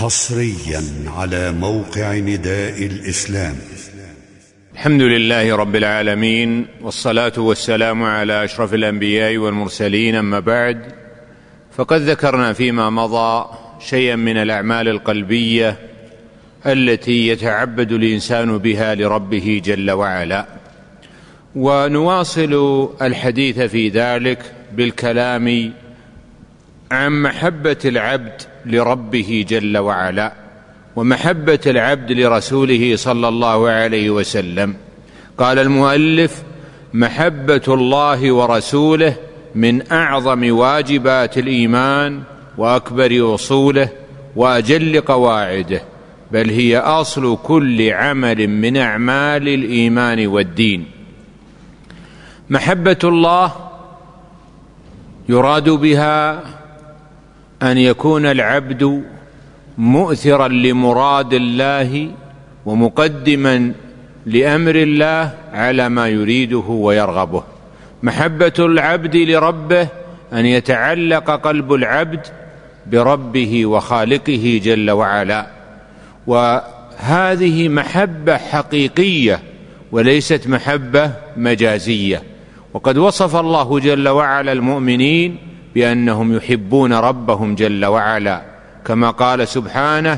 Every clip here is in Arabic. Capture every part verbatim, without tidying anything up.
حصريا على موقع نداء الإسلام. الحمد لله رب العالمين، والصلاة والسلام على أشرف الأنبياء والمرسلين، أما بعد، فقد ذكرنا فيما مضى شيئا من الأعمال القلبية التي يتعبد الإنسان بها لربه جل وعلا، ونواصل الحديث في ذلك بالكلام عن محبة العبد لربه جل وعلا ومحبة العبد لرسوله صلى الله عليه وسلم. قال المؤلف: محبة الله ورسوله من أعظم واجبات الإيمان وأكبر أصوله وأجل قواعده، بل هي أصل كل عمل من أعمال الإيمان والدين. محبة الله يراد بها أن يكون العبد مؤثرا لمراد الله ومقدما لأمر الله على ما يريده ويرغبه. محبة العبد لربه أن يتعلق قلب العبد بربه وخالقه جل وعلا، وهذه محبة حقيقية وليست محبة مجازية. وقد وصف الله جل وعلا المؤمنين بأنهم يحبون ربهم جل وعلا، كما قال سبحانه: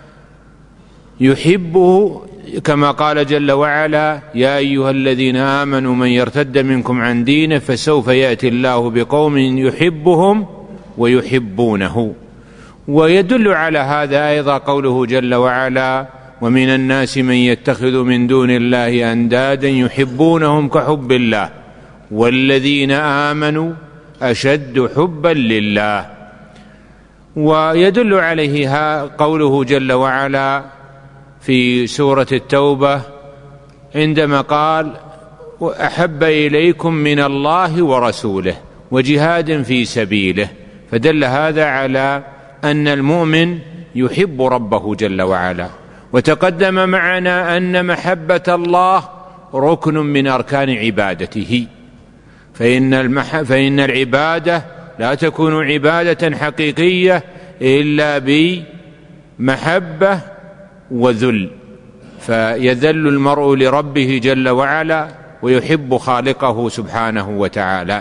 يحبه، كما قال جل وعلا: يا أيها الذين آمنوا من يرتد منكم عن دينه فسوف يأتي الله بقوم يحبهم ويحبونه. ويدل على هذا أيضا قوله جل وعلا: ومن الناس من يتخذ من دون الله أندادا يحبونهم كحب الله والذين آمنوا أشد حبا لله. ويدل عليه قوله جل وعلا في سورة التوبة عندما قال: أحب إليكم من الله ورسوله وجهاد في سبيله. فدل هذا على أن المؤمن يحب ربه جل وعلا. وتقدم معنا أن محبة الله ركن من أركان عبادته، فإن, المح... فإن العبادة لا تكون عبادة حقيقية إلا بمحبة وذل، فيذل المرء لربه جل وعلا ويحب خالقه سبحانه وتعالى.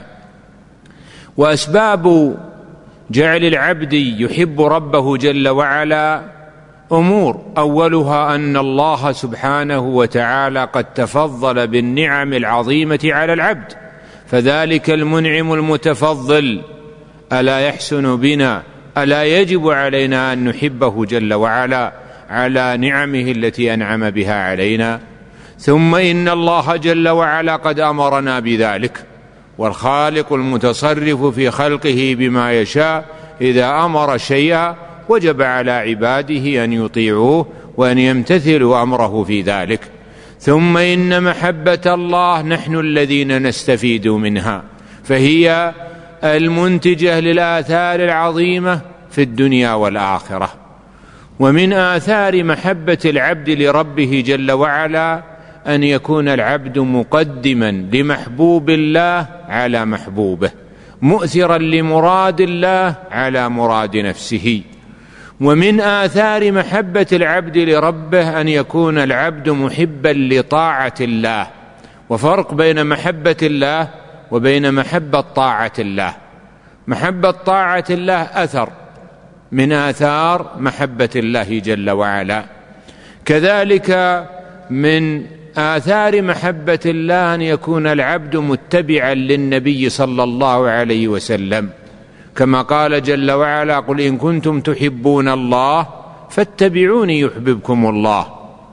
وأسباب جعل العبد يحب ربه جل وعلا أمور، أولها أن الله سبحانه وتعالى قد تفضل بالنعم العظيمة على العبد، فذلك المنعم المتفضل ألا يحسن بنا، ألا يجب علينا أن نحبه جل وعلا على نعمه التي أنعم بها علينا؟ ثم إن الله جل وعلا قد أمرنا بذلك، والخالق المتصرف في خلقه بما يشاء إذا أمر شيئا وجب على عباده أن يطيعوه وأن يمتثلوا أمره في ذلك. ثم إن محبة الله نحن الذين نستفيد منها، فهي المنتجة للآثار العظيمة في الدنيا والآخرة. ومن آثار محبة العبد لربه جل وعلا أن يكون العبد مقدما لمحبوب الله على محبوبه، مؤثرا لمراد الله على مراد نفسه. ومن آثار محبة العبد لربه أن يكون العبد محبا لطاعة الله، وفرق بين محبة الله وبين محبة طاعة الله. محبة طاعة الله أثر من آثار محبة الله جل وعلا. كذلك من آثار محبة الله أن يكون العبد متبعا للنبي صلى الله عليه وسلم، كما قال جل وعلا: قل إن كنتم تحبون الله فاتبعوني يحببكم الله.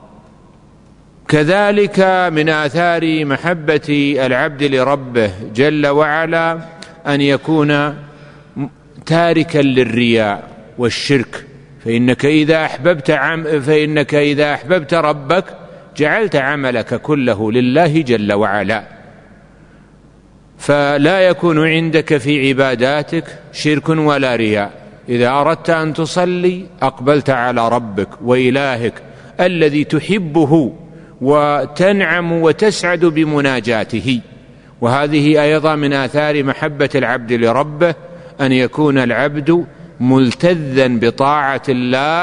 كذلك من آثار محبة العبد لربه جل وعلا أن يكون تاركا للرياء والشرك، فإنك إذا أحببت عم فإنك إذا أحببت ربك جعلت عملك كله لله جل وعلا، فلا يكون عندك في عباداتك شرك ولا رياء. إذا أردت أن تصلي أقبلت على ربك وإلهك الذي تحبه وتنعم وتسعد بمناجاته. وهذه أيضا من آثار محبة العبد لربه أن يكون العبد ملتذا بطاعة الله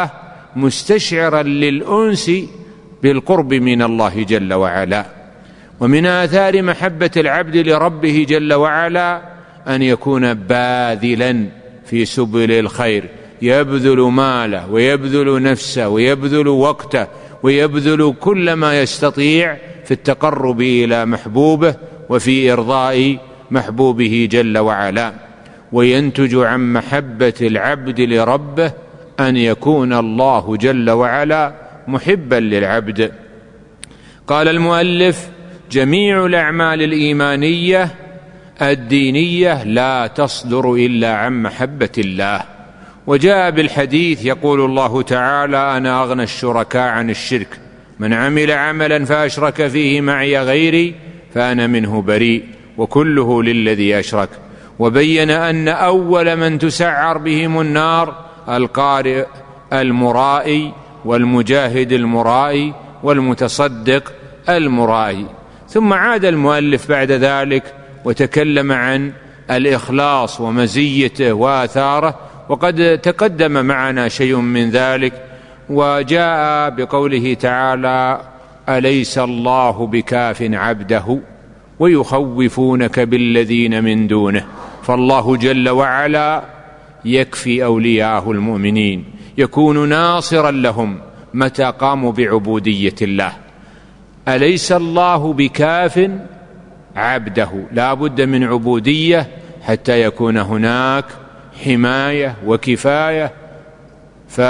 مستشعرا للأنس بالقرب من الله جل وعلا. ومن آثار محبة العبد لربه جل وعلا أن يكون باذلا في سبل الخير، يبذل ماله ويبذل نفسه ويبذل وقته ويبذل كل ما يستطيع في التقرب إلى محبوبه وفي إرضاء محبوبه جل وعلا. وينتج عن محبة العبد لربه أن يكون الله جل وعلا محبا للعبد. قال المؤلف: جميع الأعمال الإيمانية الدينية لا تصدر إلا عن محبة الله. وجاء بالحديث يقول الله تعالى: أنا أغنى الشركاء عن الشرك، من عمل عملا فأشرك فيه معي غيري فأنا منه بريء وكله للذي أشرك. وبين أن أول من تسعر بهم النار القارئ المرائي والمجاهد المرائي والمتصدق المرائي. ثم عاد المؤلف بعد ذلك وتكلم عن الإخلاص ومزيته وآثاره، وقد تقدم معنا شيء من ذلك. وجاء بقوله تعالى: أليس الله بكاف عبده ويخوفونك بالذين من دونه. فالله جل وعلا يكفي أولياءه المؤمنين، يكون ناصرا لهم متى قاموا بعبودية الله. أليس الله بكاف عبده، لا بد من عبودية حتى يكون هناك حماية وكفاية. ف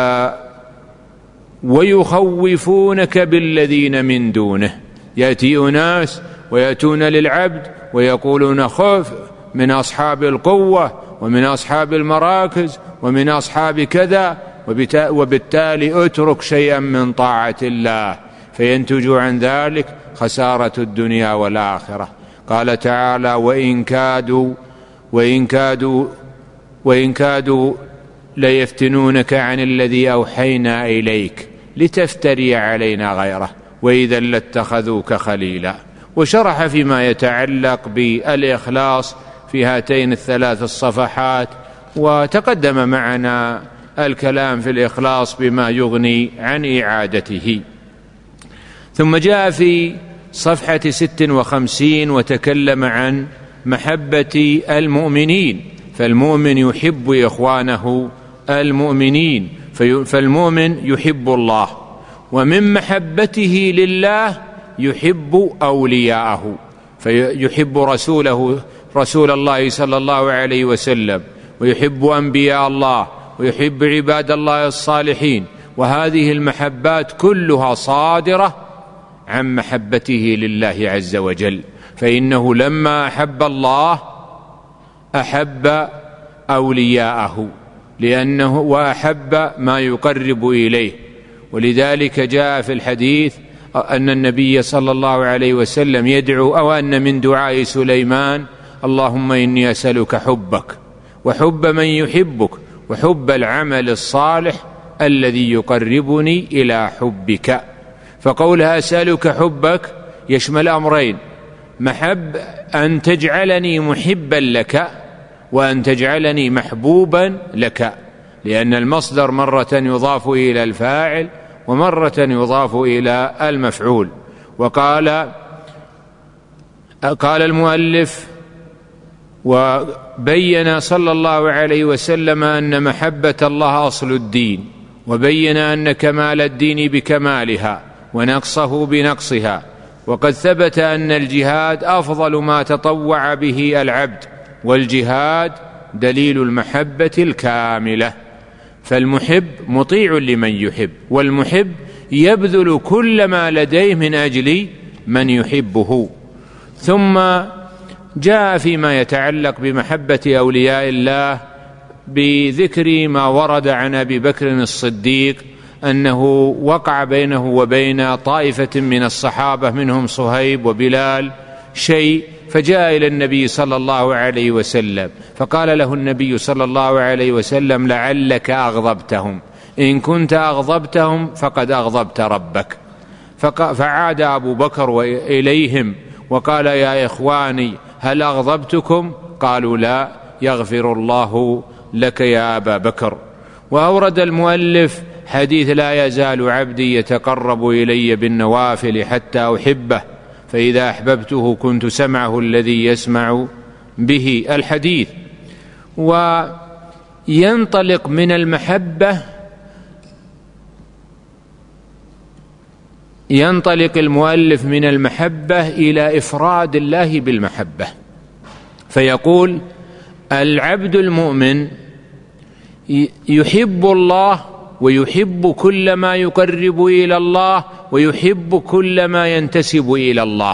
ويخوفونك بالذين من دونه، يأتي أناس ويأتون للعبد ويقولون: خف من أصحاب القوة ومن أصحاب المراكز ومن أصحاب كذا، وبالتالي اترك شيئا من طاعة الله، فينتج عن ذلك خسارة الدنيا والآخرة. قال تعالى: وإن كادوا وإن كادوا وإن كادوا ليفتنونك عن الذي أوحينا إليك لتفتري علينا غيره وإذا لاتخذوك خليلا. وشرح فيما يتعلق بالإخلاص في هاتين الثلاث الصفحات، وتقدم معنا الكلام في الإخلاص بما يغني عن إعادته. ثم جاء في صفحة ست وخمسين وتكلم عن محبة المؤمنين، فالمؤمن يحب إخوانه المؤمنين، فالمؤمن يحب الله، ومن محبته لله يحب أولياءه، فيحب رسوله رسول الله صلى الله عليه وسلم، ويحب أنبياء الله، ويحب عباد الله الصالحين. وهذه المحبات كلها صادرة عن محبته لله عز وجل، فإنه لما أحب الله أحب أولياءه لأنه وأحب ما يقرب إليه. ولذلك جاء في الحديث أن النبي صلى الله عليه وسلم يدعو، أو أن من دعاء سليمان: اللهم إني أسألك حبك وحب من يحبك وحب العمل الصالح الذي يقربني إلى حبك. فقولها أسألك حبك يشمل أمرين: محب أن تجعلني محبا لك، وأن تجعلني محبوبا لك، لأن المصدر مرة يضاف إلى الفاعل ومرة يضاف إلى المفعول. وقال قال المؤلف: وبين صلى الله عليه وسلم أن محبة الله أصل الدين، وبين أن كمال الدين بكمالها ونقصه بنقصها. وقد ثبت أن الجهاد أفضل ما تطوع به العبد، والجهاد دليل المحبة الكاملة. فالمحب مطيع لمن يحب، والمحب يبذل كل ما لديه من أجل من يحبه. ثم جاء فيما يتعلق بمحبة أولياء الله بذكر ما ورد عن أبي بكر الصديق أنه وقع بينه وبين طائفة من الصحابة منهم صهيب وبلال شيء، فجاء إلى النبي صلى الله عليه وسلم فقال له النبي صلى الله عليه وسلم: لعلك أغضبتهم، إن كنت أغضبتهم فقد أغضبت ربك. فعاد أبو بكر إليهم وقال: يا إخواني هل أغضبتكم؟ قالوا: لا. يغفر الله لك يا أبا بكر. وأورد المؤلف حديث لا يزال عبدي يتقرب إلي بالنوافل حتى أحبه فإذا أحببته كنت سمعه الذي يسمع به، الحديث. وينطلق من المحبة ينطلق المؤلف من المحبة إلى إفراد الله بالمحبة، فيقول: العبد المؤمن يحب الله ويحب كل ما يقرب إلى الله ويحب كل ما ينتسب إلى الله.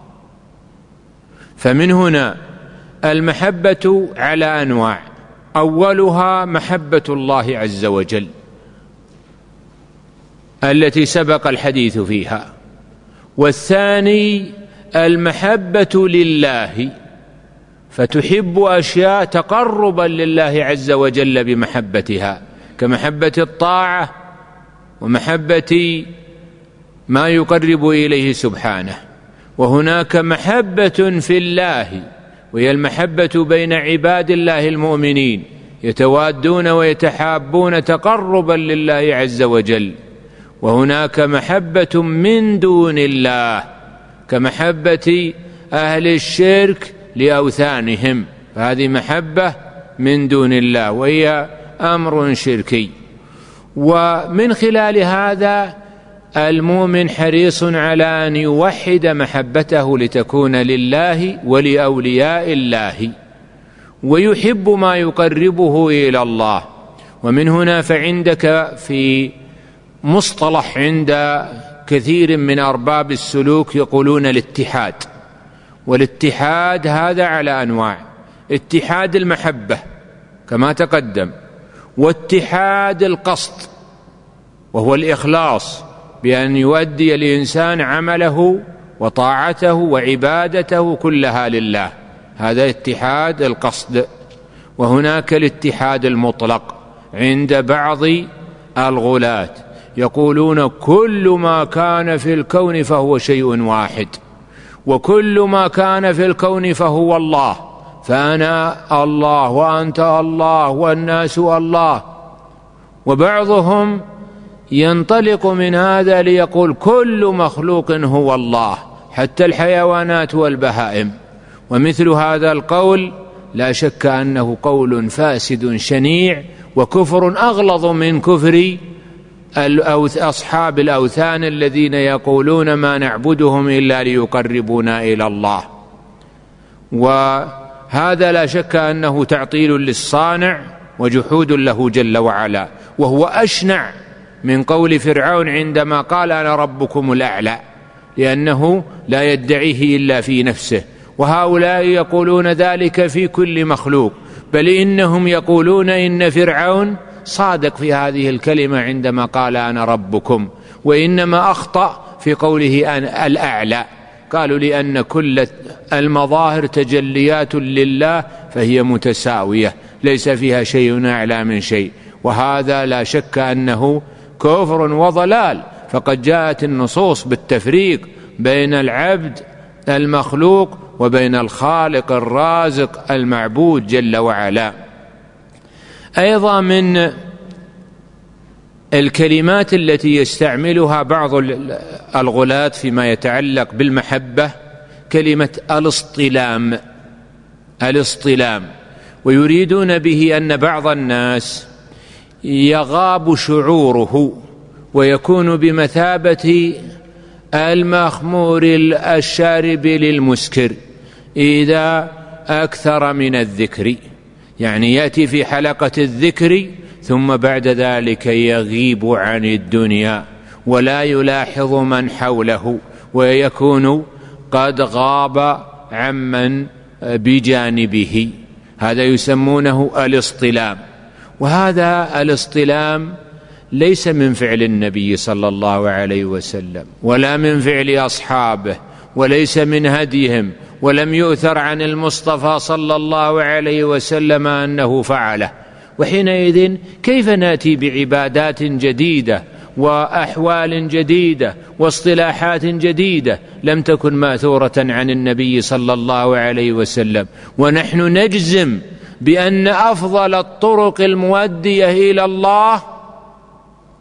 فمن هنا المحبة على أنواع، أولها محبة الله عز وجل التي سبق الحديث فيها، والثاني المحبة لله، فتحب أشياء تقربا لله عز وجل بمحبتها، كمحبة الطاعة ومحبة ما يقرب إليه سبحانه. وهناك محبة في الله وهي المحبة بين عباد الله المؤمنين، يتوادون ويتحابون تقربا لله عز وجل. وهناك محبة من دون الله كمحبة أهل الشرك لأوثانهم، فهذه محبة من دون الله وهي أمر شركي. ومن خلال هذا المؤمن حريص على أن يوحد محبته لتكون لله ولأولياء الله، ويحب ما يقربه إلى الله. ومن هنا فعندك في مصطلح عند كثير من أرباب السلوك يقولون الاتحاد، والاتحاد هذا على أنواع: اتحاد المحبة كما تقدم، واتحاد القصد وهو الإخلاص بأن يؤدي الإنسان عمله وطاعته وعبادته كلها لله، هذا اتحاد القصد. وهناك الاتحاد المطلق عند بعض الغلاة يقولون: كل ما كان في الكون فهو شيء واحد، وكل ما كان في الكون فهو الله، فأنا الله وأنت الله والناس الله. وبعضهم ينطلق من هذا ليقول: كل مخلوق هو الله، حتى الحيوانات والبهائم. ومثل هذا القول لا شك أنه قول فاسد شنيع وكفر أغلظ من كفر أصحاب الأوثان الذين يقولون ما نعبدهم إلا ليقربونا إلى الله. وهذا لا شك أنه تعطيل للصانع وجحود له جل وعلا، وهو أشنع من قول فرعون عندما قال: أنا ربكم الأعلى، لأنه لا يدعيه إلا في نفسه. وهؤلاء يقولون ذلك في كل مخلوق، بل إنهم يقولون إن فرعون صادق في هذه الكلمة عندما قال أنا ربكم، وإنما أخطأ في قوله أنا الأعلى. قالوا لأن كل المظاهر تجليات لله فهي متساوية ليس فيها شيء أعلى من شيء، وهذا لا شك أنه كفر وضلال. فقد جاءت النصوص بالتفريق بين العبد المخلوق وبين الخالق الرازق المعبود جل وعلا. أيضا من الكلمات التي يستعملها بعض الغلاة فيما يتعلق بالمحبة كلمة الاصطلام الاصطلام ويريدون به أن بعض الناس يغاب شعوره ويكون بمثابة المخمور الشارب للمسكر إذا أكثر من الذكر، يعني يأتي في حلقة الذكر ثم بعد ذلك يغيب عن الدنيا ولا يلاحظ من حوله ويكون قد غاب عمن بجانبه، هذا يسمونه الاصطلام. وهذا الاصطلام ليس من فعل النبي صلى الله عليه وسلم ولا من فعل أصحابه وليس من هديهم، ولم يؤثر عن المصطفى صلى الله عليه وسلم أنه فعله. وحينئذ كيف نأتي بعبادات جديدة وأحوال جديدة واصطلاحات جديدة لم تكن ماثورة عن النبي صلى الله عليه وسلم، ونحن نجزم بأن أفضل الطرق المؤدية إلى الله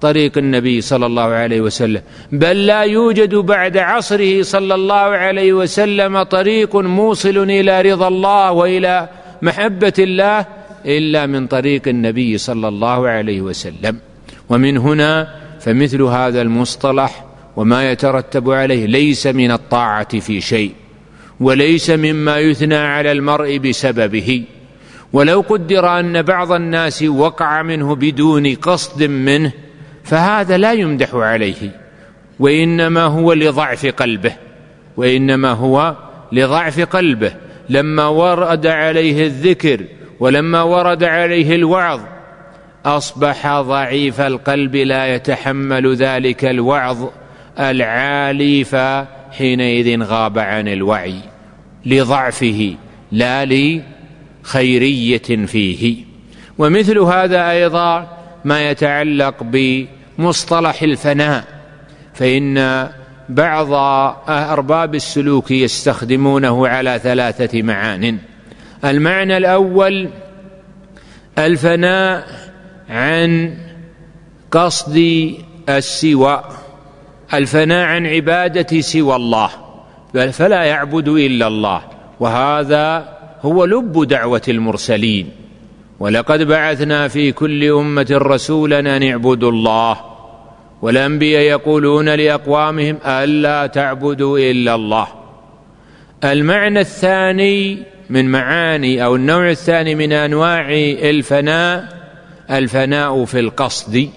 طريق النبي صلى الله عليه وسلم، بل لا يوجد بعد عصره صلى الله عليه وسلم طريق موصل إلى رضا الله وإلى محبة الله إلا من طريق النبي صلى الله عليه وسلم. ومن هنا فمثل هذا المصطلح وما يترتب عليه ليس من الطاعة في شيء، وليس مما يثنى على المرء بسببه. ولو قدر أن بعض الناس وقع منه بدون قصد منه فهذا لا يمدح عليه، وإنما هو لضعف قلبه وإنما هو لضعف قلبه لما ورد عليه الذكر ولما ورد عليه الوعظ أصبح ضعيف القلب لا يتحمل ذلك الوعظ العالي، فحينئذ غاب عن الوعي لضعفه لا لخيرية فيه. ومثل هذا أيضا ما يتعلق بمصطلح الفناء، فإن بعض أرباب السلوك يستخدمونه على ثلاثة معان. المعنى الأول الفناء عن قصد السوى، الفناء عن عبادة سوى الله، فلا يعبد إلا الله، وهذا هو لب دعوة المرسلين. ولقد بعثنا في كل أمة رسولا أن اعبدوا الله، والأنبياء يقولون لأقوامهم ألا تعبدوا إلا الله. المعنى الثاني من معاني أو النوع الثاني من أنواع الفناء الفناء في القصد،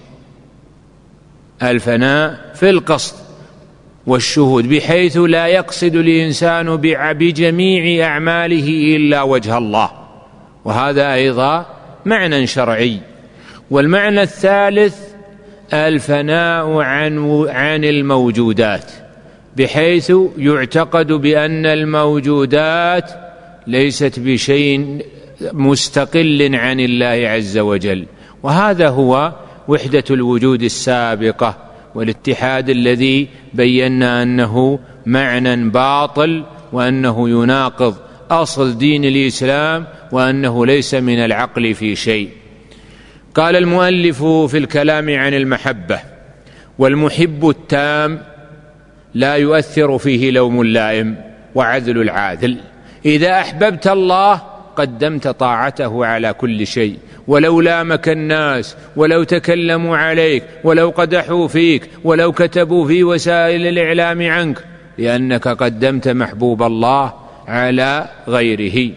الفناء في القصد والشهود، بحيث لا يقصد الإنسان بجميع أعماله إلا وجه الله، وهذا أيضا معنى شرعي. والمعنى الثالث الفناء عن عن الموجودات، بحيث يعتقد بأن الموجودات ليست بشيء مستقل عن الله عز وجل، وهذا هو وحدة الوجود السابقة والاتحاد الذي بينا أنه معنى باطل، وأنه يناقض أصل دين الإسلام، وأنه ليس من العقل في شيء. قال المؤلف في الكلام عن المحبة: والمحب التام لا يؤثر فيه لوم اللائم وعذل العاذل. إذا أحببت الله قدمت طاعته على كل شيء، ولو لامك الناس، ولو تكلموا عليك، ولو قدحوا فيك، ولو كتبوا في وسائل الإعلام عنك، لأنك قدمت محبوب الله على غيره.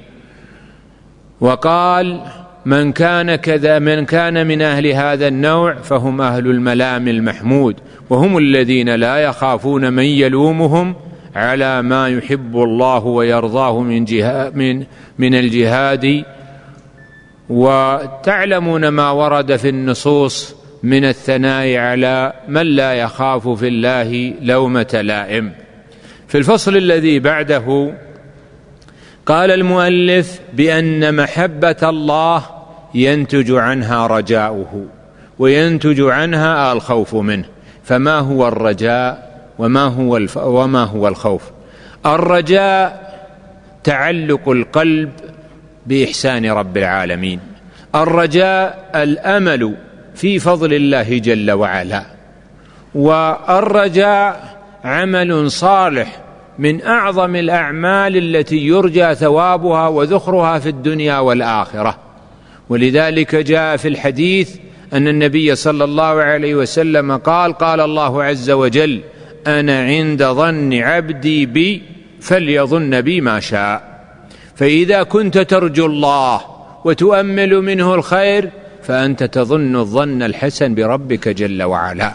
وقال: من كان كذا من كان من أهل هذا النوع فهم أهل الملام المحمود، وهم الذين لا يخافون من يلومهم على ما يحب الله ويرضاه من جهاد من من الجهاد. وتعلمون ما ورد في النصوص من الثناء على من لا يخاف في الله لومة لائم. في الفصل الذي بعده قال المؤلف بأن محبة الله ينتج عنها رجاؤه وينتج عنها الخوف منه. فما هو الرجاء وما هو الف... وما هو الخوف؟ الرجاء تعلق القلب بإحسان رب العالمين، الرجاء الأمل في فضل الله جل وعلا، والرجاء عمل صالح من أعظم الأعمال التي يرجى ثوابها وذخرها في الدنيا والآخرة. ولذلك جاء في الحديث أن النبي صلى الله عليه وسلم قال: قال الله عز وجل: أنا عند ظن عبدي بي فليظن بي ما شاء. فإذا كنت ترجو الله وتؤمل منه الخير فأنت تظن الظن الحسن بربك جل وعلا.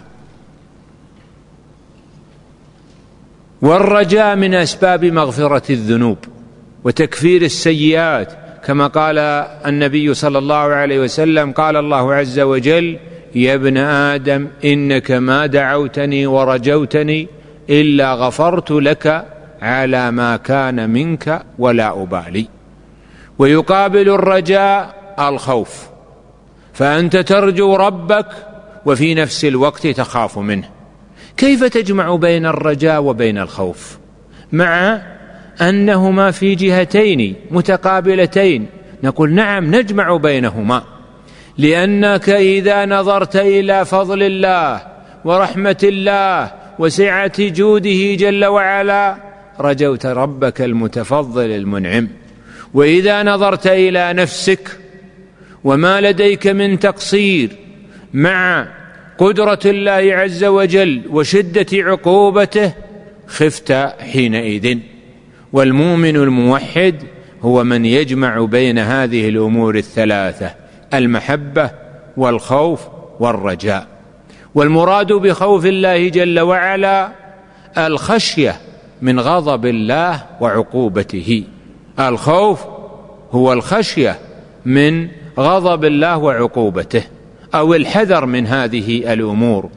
والرجاء من أسباب مغفرة الذنوب وتكفير السيئات، كما قال النبي صلى الله عليه وسلم: قال الله عز وجل: يا ابن آدم إنك ما دعوتني ورجوتني إلا غفرت لك على ما كان منك ولا أبالي. ويقابل الرجاء الخوف، فأنت ترجو ربك وفي نفس الوقت تخاف منه. كيف تجمع بين الرجاء وبين الخوف مع أنهما في جهتين متقابلتين؟ نقول نعم نجمع بينهما، لأنك إذا نظرت إلى فضل الله ورحمة الله وسعة جوده جل وعلا رجوت ربك المتفضل المنعم. وإذا نظرت إلى نفسك وما لديك من تقصير مع قدرة الله عز وجل وشدة عقوبته خفت حينئذ. والمؤمن الموحد هو من يجمع بين هذه الأمور الثلاثة: المحبة والخوف والرجاء. والمراد بخوف الله جل وعلا الخشية من غضب الله وعقوبته. الخوف هو الخشية من غضب الله وعقوبته أو الحذر من هذه الأمور.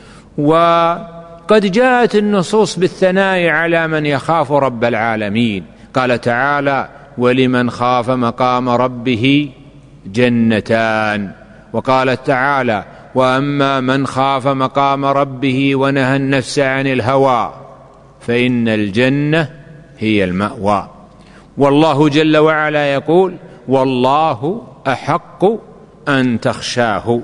وقد جاءت النصوص بالثناء على من يخاف رب العالمين. قال تعالى: ولمن خاف مقام ربه جنتان. وقال تعالى: وأما من خاف مقام ربه ونهى النفس عن الهوى فإن الجنة هي المأوى. والله جل وعلا يقول: والله أحق أن تخشاه.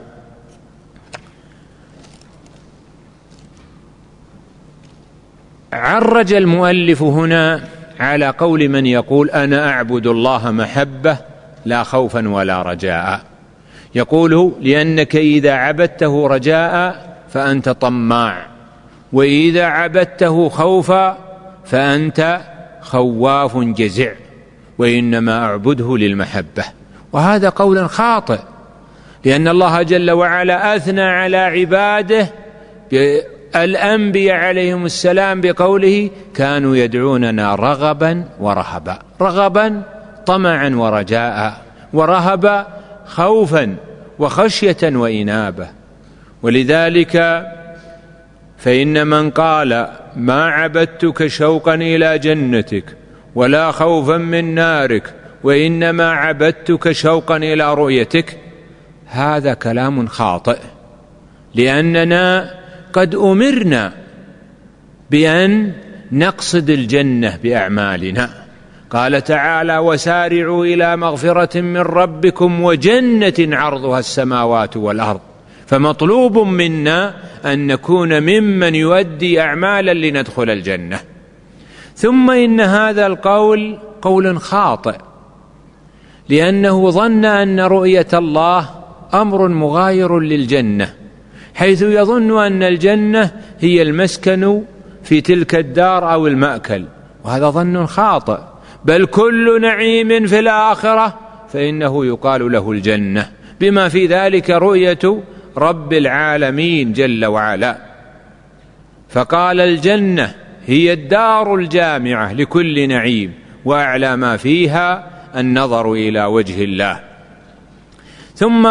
عرج المؤلف هنا على قول من يقول: أنا أعبد الله محبة لا خوفا ولا رجاء. يقول: لأنك إذا عبدته رجاء فأنت طماع، وإذا عبدته خوفا فأنت خواف جزع، وإنما أعبده للمحبة. وهذا قول خاطئ، لأن الله جل وعلا أثنى على عباده الأنبياء عليهم السلام بقوله: كانوا يدعوننا رغبا ورهبا. رغبا طمعا ورجاء، ورهبا خوفا وخشية وإنابة. ولذلك فإن من قال: ما عبدتك شوقا إلى جنتك ولا خوفا من نارك وإنما عبدتك شوقا إلى رؤيتك، هذا كلام خاطئ، لأننا قد أمرنا بأن نقصد الجنة بأعمالنا. قال تعالى: وسارعوا إلى مغفرة من ربكم وجنة عرضها السماوات والأرض. فمطلوب منا أن نكون ممن يؤدي أعمالا لندخل الجنة. ثم إن هذا القول قول خاطئ، لأنه ظن أن رؤية الله أمر مغاير للجنة، حيث يظن أن الجنة هي المسكن في تلك الدار أو المأكل، وهذا ظن خاطئ. بل كل نعيم في الآخرة فإنه يقال له الجنة، بما في ذلك رؤية رب العالمين جل وعلا. فقال: الجنة هي الدار الجامعة لكل نعيم، وأعلى ما فيها النظر إلى وجه الله. ثم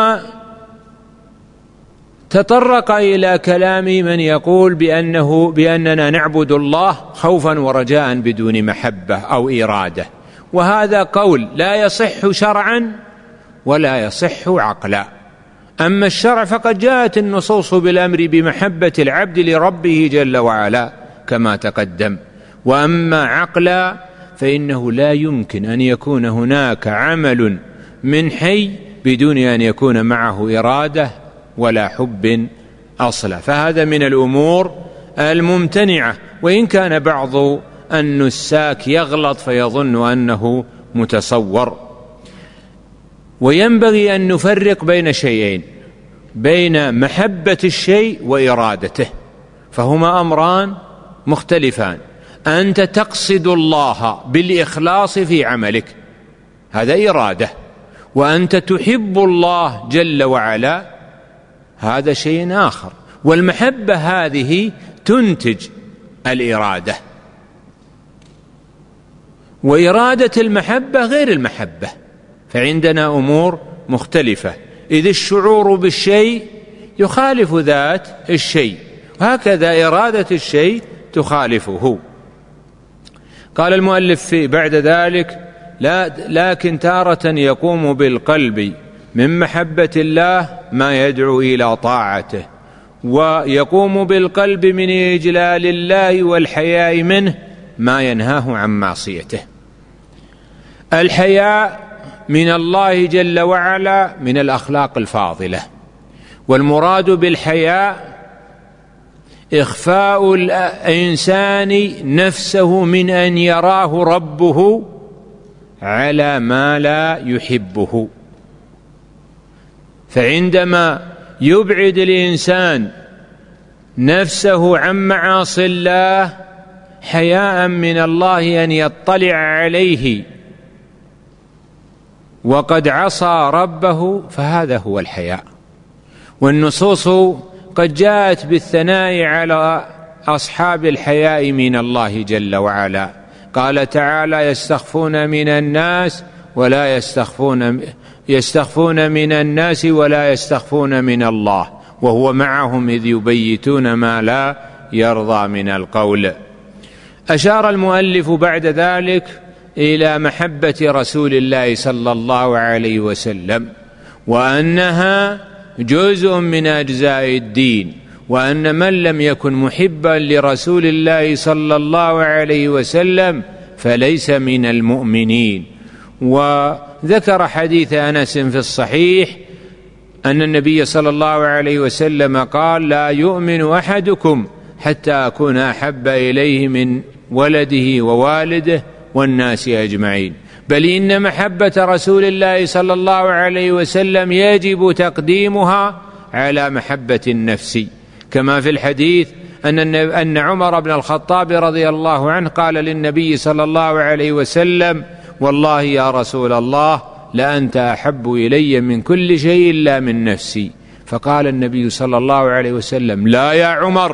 تطرق إلى كلام من يقول بأنه بأننا نعبد الله خوفا ورجاء بدون محبة أو إرادة، وهذا قول لا يصح شرعا ولا يصح عقلا. أما الشرع فقد جاءت النصوص بالأمر بمحبة العبد لربه جل وعلا كما تقدم. وأما عقلا فإنه لا يمكن أن يكون هناك عمل من حي بدون أن يكون معه إرادة ولا حب أصلا، فهذا من الأمور الممتنعة. وإن كان بعض النساك يغلط فيظن أنه متصور. وينبغي أن نفرق بين شيئين: بين محبة الشيء وإرادته، فهما أمران مختلفان. أنت تقصد الله بالإخلاص في عملك، هذا إرادة، وأنت تحب الله جل وعلا، هذا شيء آخر. والمحبة هذه تنتج الإرادة، وإرادة المحبة غير المحبة، فعندنا أمور مختلفة. إذ الشعور بالشيء يخالف ذات الشيء، وهكذا إرادة الشيء تخالفه. قال المؤلف في بعد ذلك: لا لكن تارة يقوم بالقلب من محبة الله ما يدعو إلى طاعته، ويقوم بالقلب من إجلال الله والحياء منه ما ينهاه عن معصيته. الحياء من الله جل وعلا من الأخلاق الفاضلة. والمراد بالحياء إخفاء الإنسان نفسه من أن يراه ربه على ما لا يحبه. فعندما يبعد الإنسان نفسه عن معاصي الله حياء من الله أن يطلع عليه وقد عصى ربه، فهذا هو الحياء. والنصوص قد جاءت بالثناء على أصحاب الحياء من الله جل وعلا. قال تعالى: يستخفون من الناس ولا يستخفون يستخفون من الناس ولا يستخفون من الله وهو معهم إذ يبيتون ما لا يرضى من القول. أشار المؤلف بعد ذلك إلى محبة رسول الله صلى الله عليه وسلم، وأنها جزء من أجزاء الدين، وأن من لم يكن محبا لرسول الله صلى الله عليه وسلم فليس من المؤمنين. وذكر حديث أنس في الصحيح أن النبي صلى الله عليه وسلم قال: لا يؤمن أحدكم حتى أكون أحب إليه من ولده ووالده والناس أجمعين. بل إن محبة رسول الله صلى الله عليه وسلم يجب تقديمها على محبة النفس، كما في الحديث أن أن عمر بن الخطاب رضي الله عنه قال للنبي صلى الله عليه وسلم: والله يا رسول الله لأنت أحب إلي من كل شيء إلا من نفسي. فقال النبي صلى الله عليه وسلم: لا يا عمر،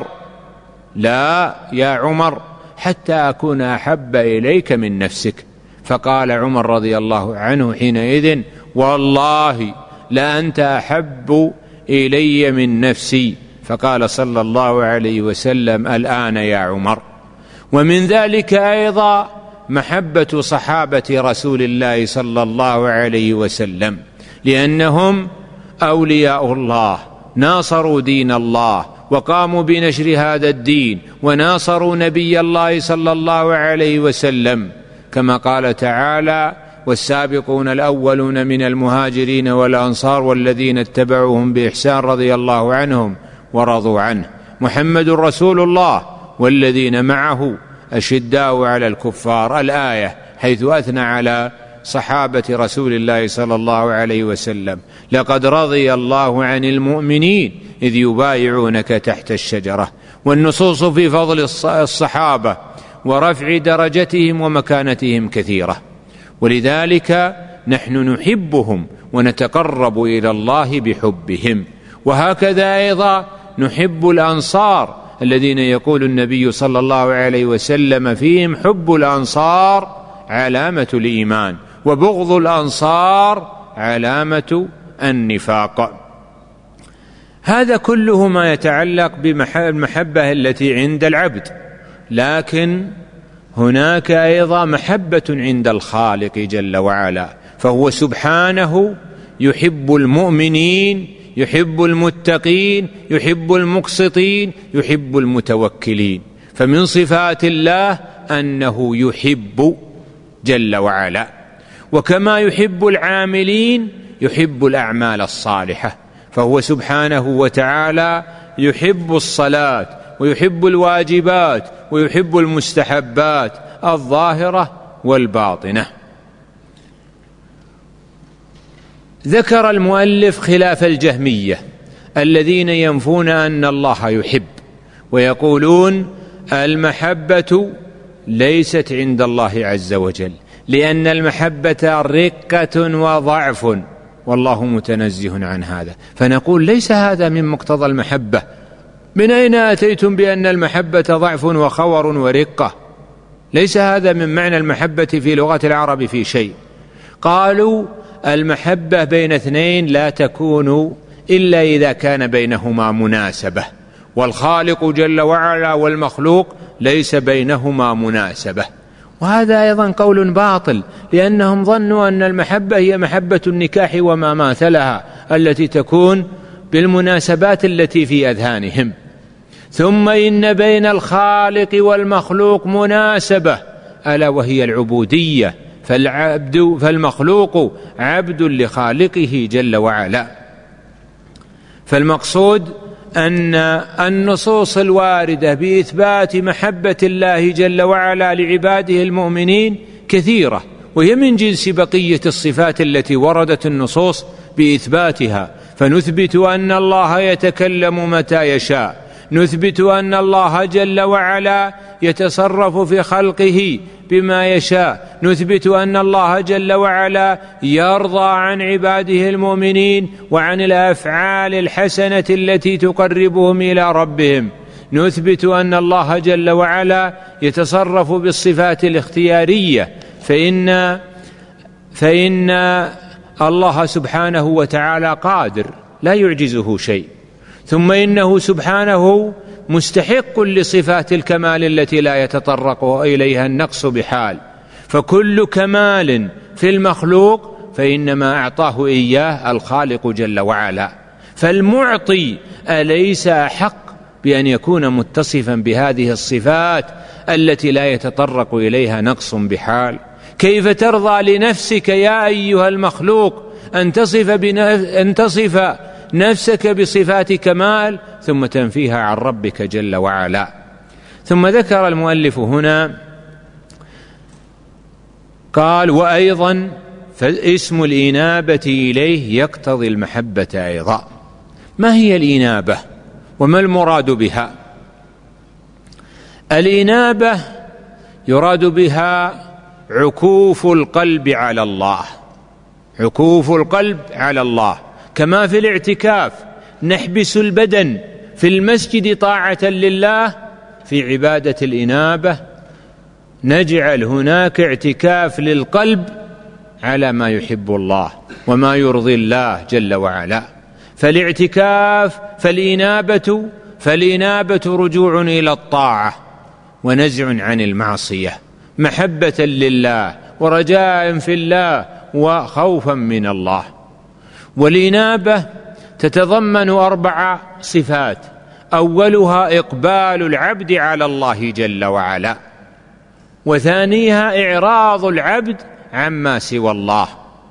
لا يا عمر، حتى أكون أحب إليك من نفسك. فقال عمر رضي الله عنه حينئذ: والله لأنت أحب إلي من نفسي. فقال صلى الله عليه وسلم: الآن يا عمر. ومن ذلك أيضا محبة صحابة رسول الله صلى الله عليه وسلم، لأنهم أولياء الله، ناصروا دين الله وقاموا بنشر هذا الدين وناصروا نبي الله صلى الله عليه وسلم، كما قال تعالى: والسابقون الأولون من المهاجرين والأنصار والذين اتبعوهم بإحسان رضي الله عنهم ورضوا عنه. محمد رسول الله والذين معه أشداء على الكفار، الآية، حيث أثنى على صحابة رسول الله صلى الله عليه وسلم: لقد رضي الله عن المؤمنين إذ يبايعونك تحت الشجرة. والنصوص في فضل الصحابة ورفع درجتهم ومكانتهم كثيرة، ولذلك نحن نحبهم ونتقرب إلى الله بحبهم. وهكذا أيضا نحب الأنصار الذين يقول النبي صلى الله عليه وسلم فيهم: حب الأنصار علامة الإيمان وبغض الأنصار علامة النفاق. هذا كله ما يتعلق بالمحبة التي عند العبد، لكن هناك أيضا محبة عند الخالق جل وعلا، فهو سبحانه يحب المؤمنين، يحب المتقين، يحب المقسطين، يحب المتوكلين. فمن صفات الله أنه يحب جل وعلا، وكما يحب العاملين يحب الأعمال الصالحة، فهو سبحانه وتعالى يحب الصلاة ويحب الواجبات ويحب المستحبات الظاهرة والباطنة. ذكر المؤلف خلاف الجهمية الذين ينفون أن الله يحب، ويقولون المحبة ليست عند الله عز وجل، لأن المحبة رقة وضعف، والله متنزه عن هذا. فنقول ليس هذا من مقتضى المحبة. من أين أتيتم بأن المحبة ضعف وخور ورقة؟ ليس هذا من معنى المحبة في لغة العرب في شيء. قالوا المحبة بين اثنين لا تكون إلا إذا كان بينهما مناسبة، والخالق جل وعلا والمخلوق ليس بينهما مناسبة. وهذا أيضا قول باطل، لأنهم ظنوا أن المحبة هي محبة النكاح وما ماثلها التي تكون بالمناسبات التي في أذهانهم. ثم إن بين الخالق والمخلوق مناسبة، ألا وهي العبودية، فالعبد فالمخلوق عبد لخالقه جل وعلا. فالمقصود أن النصوص الواردة بإثبات محبة الله جل وعلا لعباده المؤمنين كثيرة، وهي من جنس بقية الصفات التي وردت النصوص بإثباتها. فنثبت أن الله يتكلم متى يشاء، نثبت أن الله جل وعلا يتصرف في خلقه بما يشاء، نثبت أن الله جل وعلا يرضى عن عباده المؤمنين وعن الأفعال الحسنة التي تقربهم إلى ربهم، نثبت أن الله جل وعلا يتصرف بالصفات الاختيارية، فإن فإن الله سبحانه وتعالى قادر لا يعجزه شيء، ثم إنه سبحانه مستحق لصفات الكمال التي لا يتطرق إليها النقص بحال. فكل كمال في المخلوق فإنما أعطاه إياه الخالق جل وعلا. فالمعطي أليس أحق بأن يكون متصفا بهذه الصفات التي لا يتطرق إليها نقص بحال؟ كيف ترضى لنفسك يا أيها المخلوق أن تصف, أن تصف نفسك بصفات كمال ثم تنفيها عن ربك جل وعلا؟ ثم ذكر المؤلف هنا قال: وأيضا فاسم الإنابة إليه يقتضي المحبة أيضا. ما هي الإنابة وما المراد بها؟ الإنابة يراد بها عكوف القلب على الله، عكوف القلب على الله، كما في الاعتكاف نحبس البدن في المسجد طاعة لله، في عبادة الإنابة نجعل هناك اعتكاف للقلب على ما يحب الله وما يرضي الله جل وعلا. فالاعتكاف فالإنابة فالإنابة رجوع إلى الطاعة ونزع عن المعصية، محبة لله ورجاء في الله وخوفا من الله. والإنابة تتضمن أربع صفات: أولها إقبال العبد على الله جل وعلا، وثانيها إعراض العبد عما سوى الله،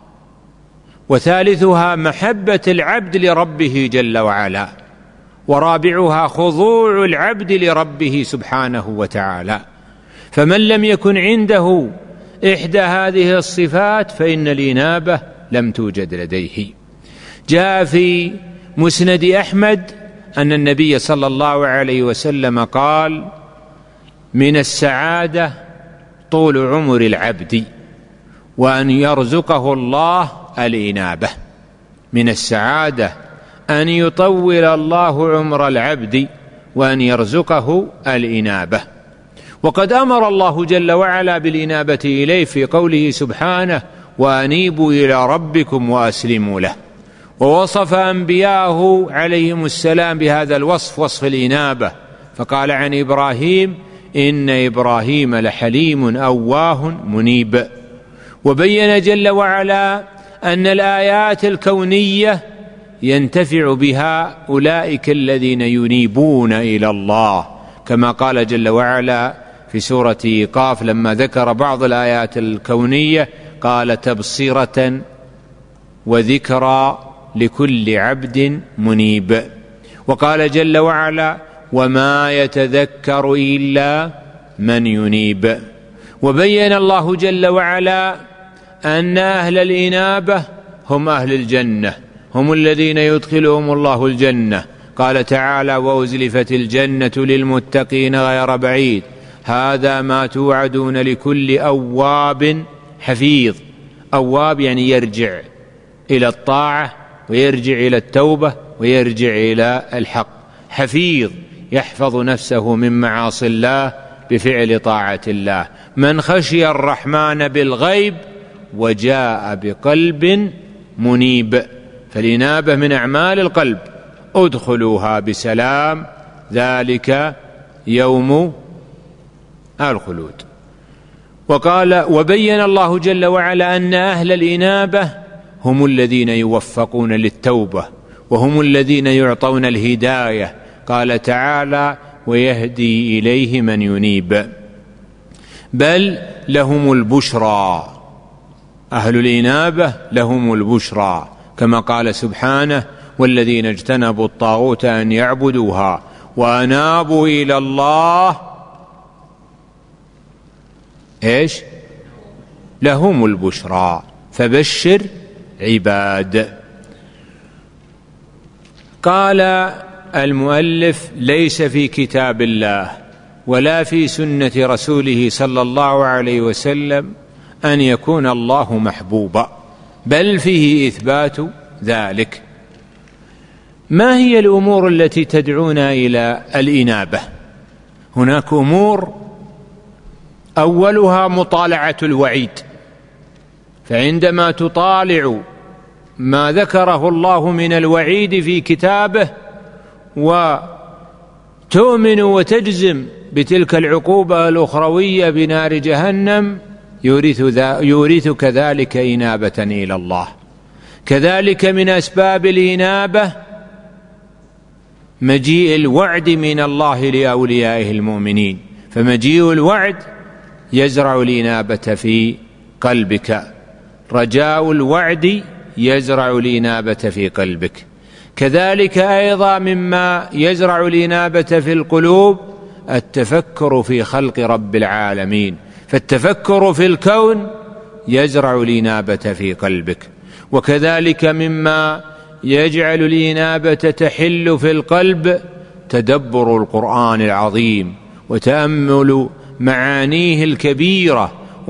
وثالثها محبة العبد لربه جل وعلا، ورابعها خضوع العبد لربه سبحانه وتعالى. فمن لم يكن عنده إحدى هذه الصفات فإن الإنابة لم توجد لديه. جاء في مسند أحمد أن النبي صلى الله عليه وسلم قال: من السعادة طول عمر العبد وأن يرزقه الله الإنابة. من السعادة أن يطول الله عمر العبد وأن يرزقه الإنابة. وقد أمر الله جل وعلا بالإنابة إليه في قوله سبحانه: وأنيبوا إلى ربكم وأسلموا له. ووصف أنبياءه عليهم السلام بهذا الوصف، وصف الإنابة، فقال عن إبراهيم: إن إبراهيم لحليم أواه منيب. وبين جل وعلا أن الآيات الكونية ينتفع بها أولئك الذين ينيبون إلى الله، كما قال جل وعلا في سورة قاف لما ذكر بعض الآيات الكونية قال: تبصرة وذكرى لكل عبد منيب. وقال جل وعلا: وما يتذكر إلا من ينيب. وبين الله جل وعلا أن أهل الإنابة هم أهل الجنة، هم الذين يدخلهم الله الجنة. قال تعالى: وأزلفت الجنة للمتقين غير بعيد هذا ما توعدون لكل أواب حفيظ. أواب يعني يرجع إلى الطاعة ويرجع إلى التوبة ويرجع إلى الحق. حفيظ يحفظ نفسه من معاصي الله بفعل طاعة الله. من خشي الرحمن بالغيب وجاء بقلب منيب. فالإنابة من أعمال القلب. ادخلوها بسلام ذلك يوم الخلود. وقال: وبين الله جل وعلا أن أهل الإنابة هم الذين يوفقون للتوبة وهم الذين يعطون الهداية. قال تعالى: ويهدي إليه من ينيب. بل لهم البشرى أهل الإنابة لهم البشرى، كما قال سبحانه: والذين اجتنبوا الطاغوت أن يعبدوها وأنابوا إلى الله إيش؟ لهم البشرى فبشر عباد. قال المؤلف: ليس في كتاب الله ولا في سنة رسوله صلى الله عليه وسلم أن يكون الله محبوبا، بل فيه إثبات ذلك. ما هي الأمور التي تدعونا إلى الإنابة؟ هناك أمور أولها مطالعة الوعيد، فعندما تطالع ما ذكره الله من الوعيد في كتابه وتؤمن وتجزم بتلك العقوبة الأخروية بنار جهنم يورثك ذلك إنابة إلى الله. كذلك من أسباب الإنابة مجيء الوعد من الله لأوليائه المؤمنين، فمجيء الوعد يزرع الإنابة في قلبك، رجاء الوعد يزرع الإنابة في قلبك. كذلك أيضا مما يزرع الإنابة في القلوب التفكر في خلق رب العالمين، فالتفكر في الكون يزرع الإنابة في قلبك. وكذلك مما يجعل الإنابة تحل في القلب تدبر القرآن العظيم وتأمل معانيه الكبيرة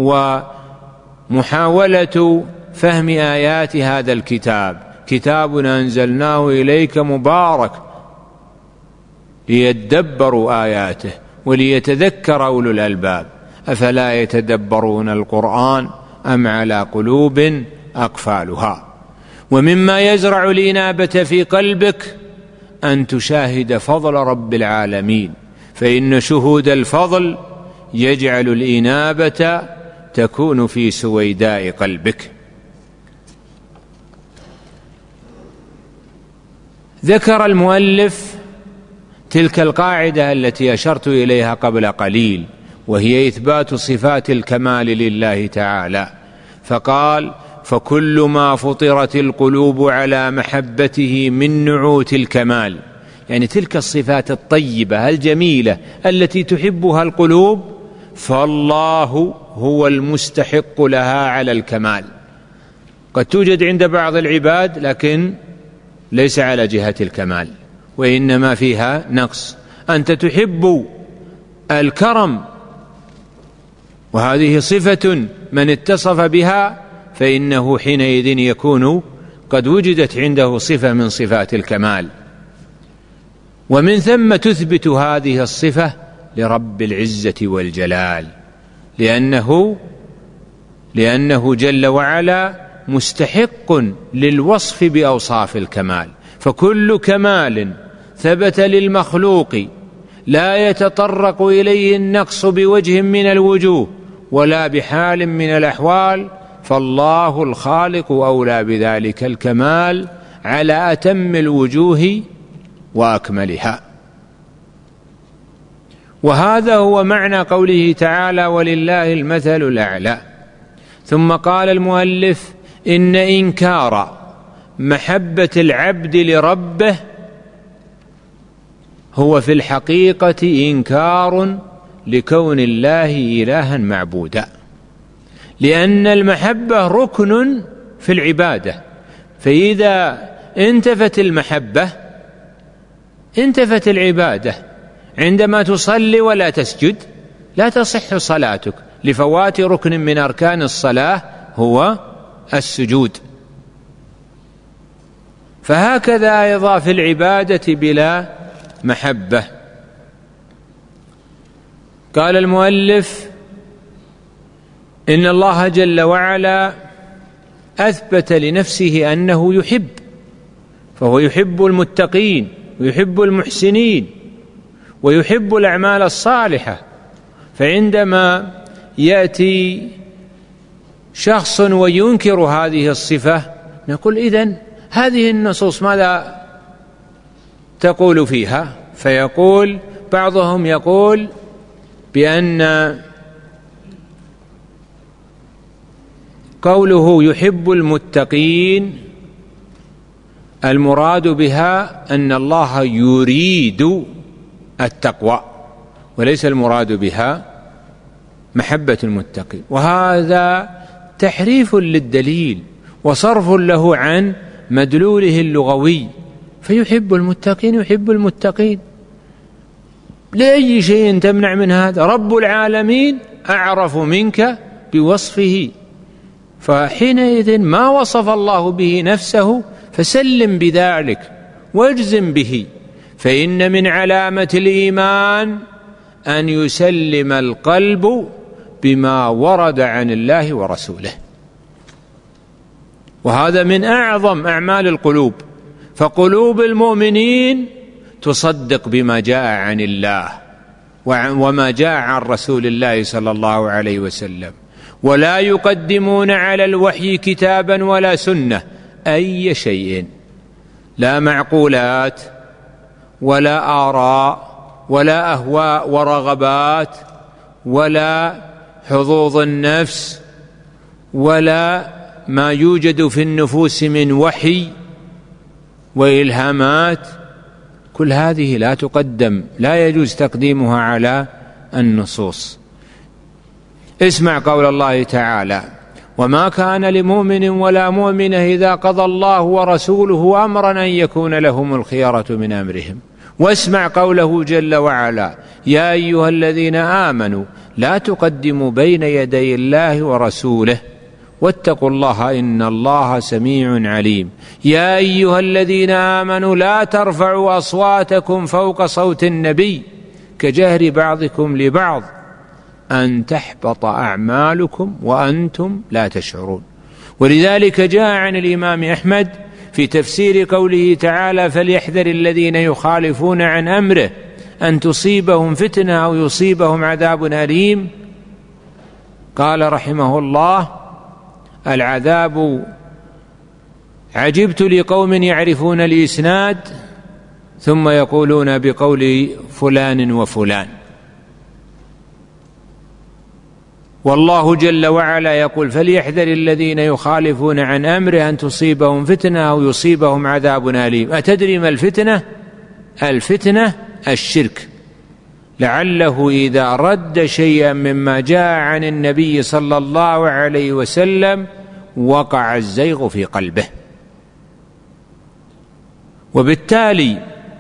ومحاولة فهم آيات هذا الكتاب. كتاب أنزلناه إليك مبارك ليدبروا آياته وليتذكر أولو الألباب، أفلا يتدبرون القرآن أم على قلوب أقفالها. ومما يزرع الإنابة في قلبك أن تشاهد فضل رب العالمين، فإن شهود الفضل يجعل الإنابة تكون في سويداء قلبك. ذكر المؤلف تلك القاعدة التي أشرت إليها قبل قليل، وهي إثبات صفات الكمال لله تعالى، فقال: فكل ما فطرت القلوب على محبته من نعوت الكمال، يعني تلك الصفات الطيبة الجميلة التي تحبها القلوب، فالله هو المستحق لها على الكمال. قد توجد عند بعض العباد لكن ليس على جهة الكمال، وإنما فيها نقص. أنت تحب الكرم، وهذه صفة من اتصف بها فإنه حينئذ يكون قد وجدت عنده صفة من صفات الكمال، ومن ثم تثبت هذه الصفة لرب العزة والجلال، لأنه لأنه جل وعلا مستحق للوصف بأوصاف الكمال. فكل كمال ثبت للمخلوق لا يتطرق إليه النقص بوجه من الوجوه ولا بحال من الأحوال، فالله الخالق أولى بذلك الكمال على أتم الوجوه وأكملها. وهذا هو معنى قوله تعالى: ولله المثل الأعلى. ثم قال المؤلف: إن إنكار محبة العبد لربه هو في الحقيقة إنكار لكون الله إلها معبودا، لأن المحبة ركن في العبادة، فإذا انتفت المحبة انتفت العبادة. عندما تصلي ولا تسجد لا تصح صلاتك لفوات ركن من أركان الصلاة هو السجود. فهكذا أيضا في العبادة بلا محبة. قال المؤلف: إن الله جل وعلا أثبت لنفسه أنه يحب، فهو يحب المتقين ويحب المحسنين ويحب الأعمال الصالحة. فعندما يأتي شخص وينكر هذه الصفة نقول: إذن هذه النصوص ماذا تقول فيها؟ فيقول بعضهم يقول بأن قوله يحب المتقين المراد بها أن الله يريد التقوى، وليس المراد بها محبة المتقين، وهذا تحريف للدليل وصرف له عن مدلوله اللغوي. فيحب المتقين يحب المتقين لأي شيء تمنع من هذا؟ رب العالمين أعرف منك بوصفه، فحينئذ ما وصف الله به نفسه فسلم بذلك واجزم به. فإن من علامة الإيمان أن يسلم القلب بما ورد عن الله ورسوله، وهذا من أعظم أعمال القلوب. فقلوب المؤمنين تصدق بما جاء عن الله وما جاء عن رسول الله صلى الله عليه وسلم، ولا يقدمون على الوحي كتابا ولا سنة أي شيء، لا معقولات ولا آراء ولا أهواء ورغبات ولا حظوظ النفس ولا ما يوجد في النفوس من وحي وإلهامات، كل هذه لا تقدم، لا يجوز تقديمها على النصوص. اسمع قول الله تعالى: وما كان لمؤمن ولا مؤمنة إذا قضى الله ورسوله أمرا أن يكون لهم الخيرة من أمرهم. واسمع قوله جل وعلا: يا أيها الذين آمنوا لا تقدموا بين يدي الله ورسوله واتقوا الله إن الله سميع عليم. يا أيها الذين آمنوا لا ترفعوا أصواتكم فوق صوت النبي كجهر بعضكم لبعض أن تحبط أعمالكم وأنتم لا تشعرون. ولذلك جاء عن الإمام أحمد في تفسير قوله تعالى: فليحذر الذين يخالفون عن أمره أن تصيبهم فتنة أو يصيبهم عذاب أليم. قال رحمه الله: العذاب عجبت لقوم يعرفون الإسناد ثم يقولون بقول فلان وفلان. والله جل وعلا يقول: فليحذر الذين يخالفون عن أمره أن تصيبهم فتنة أو يصيبهم عذاب أليم. أتدري ما الفتنة؟ الفتنة الشرك، لعله إذا رد شيئا مما جاء عن النبي صلى الله عليه وسلم وقع الزيغ في قلبه. وبالتالي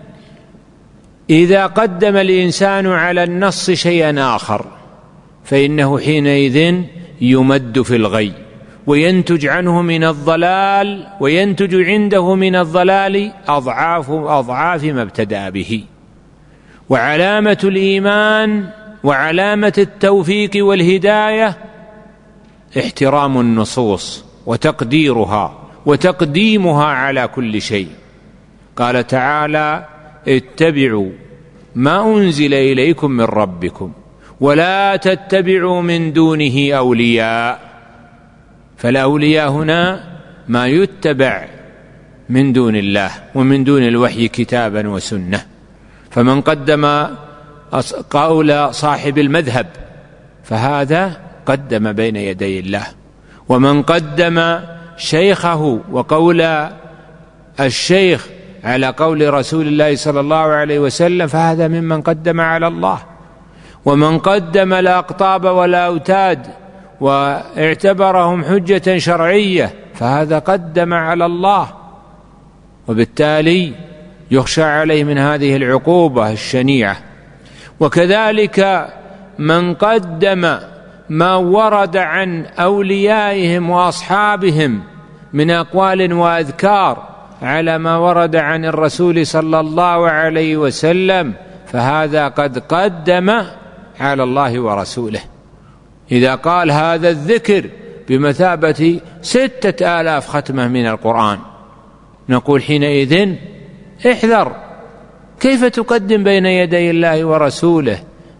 إذا قدم الإنسان على النص شيئا آخر فإنه حينئذ يمد في الغي وينتج عنه من الضلال، وينتج عنده من الضلال أضعاف أضعاف ما ابتدأ به. وعلامة الإيمان وعلامة التوفيق والهداية احترام النصوص وتقديرها وتقديمها على كل شيء. قال تعالى: اتبعوا ما أنزل إليكم من ربكم ولا تتبعوا من دونه أولياء. فالأولياء هنا ما يتبع من دون الله ومن دون الوحي كتابا وسنة. فمن قدم قول صاحب المذهب فهذا قدم بين يدي الله، ومن قدم شيخه وقول الشيخ على قول رسول الله صلى الله عليه وسلم فهذا ممن قدم على الله. ومن قدم الأقطاب والأوتاد واعتبرهم حجة شرعية فهذا قدم على الله، وبالتالي يخشى عليه من هذه العقوبة الشنيعة. وكذلك من قدم ما ورد عن أوليائهم وأصحابهم من أقوال وأذكار على ما ورد عن الرسول صلى الله عليه وسلم فهذا قد قدم على الله ورسوله. إذا قال هذا الذكر بمثابة ستة آلاف ختمة من القرآن نقول حينئذ احذر، كيف تقدم بين يدي الله ورسوله؟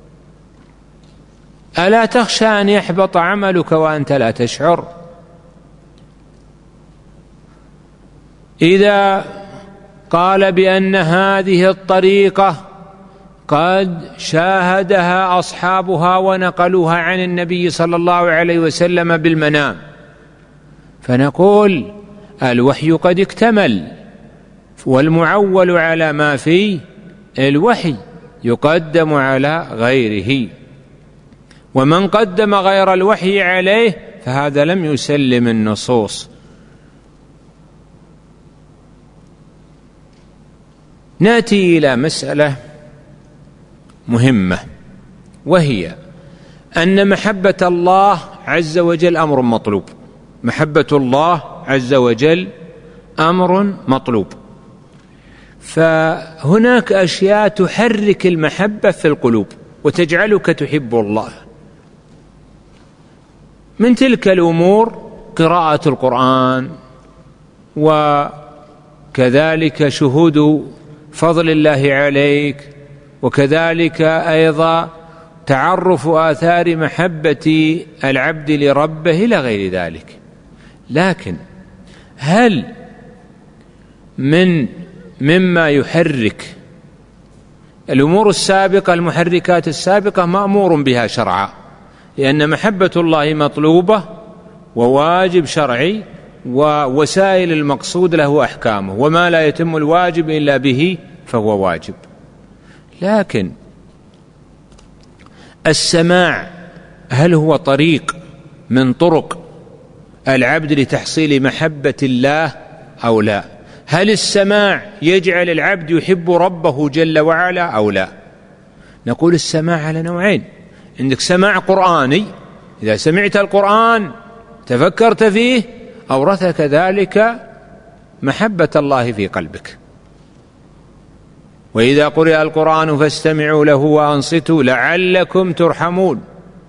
ألا تخشى أن يحبط عملك وأنت لا تشعر؟ إذا قال بأن هذه الطريقة قد شاهدها أصحابها ونقلوها عن النبي صلى الله عليه وسلم بالمنام فنقول الوحي قد اكتمل، والمعول على ما في الوحي يقدم على غيره، ومن قدم غير الوحي عليه فهذا لم يسلم النصوص. نأتي إلى مسألة مهمة، وهي أن محبة الله عز وجل أمر مطلوب. محبة الله عز وجل أمر مطلوب، فهناك أشياء تحرك المحبة في القلوب وتجعلك تحب الله. من تلك الأمور قراءة القرآن، وكذلك شهود فضل الله عليك، وكذلك أيضا تعرف آثار محبة العبد لربه إلى غير ذلك. لكن هل من مما يحرك الأمور السابقة، المحركات السابقة مأمور بها شرعا، لأن محبة الله مطلوبة وواجب شرعي، ووسائل المقصود له أحكامه، وما لا يتم الواجب إلا به فهو واجب. لكن السماع هل هو طريق من طرق العبد لتحصيل محبة الله أو لا؟ هل السماع يجعل العبد يحب ربه جل وعلا أو لا؟ نقول السماع على نوعين. عندك سماع قرآني، إذا سمعت القرآن تفكرت فيه أورثك ذلك محبة الله في قلبك. وإذا قرئ القرآن فاستمعوا له وأنصتوا لعلكم ترحمون،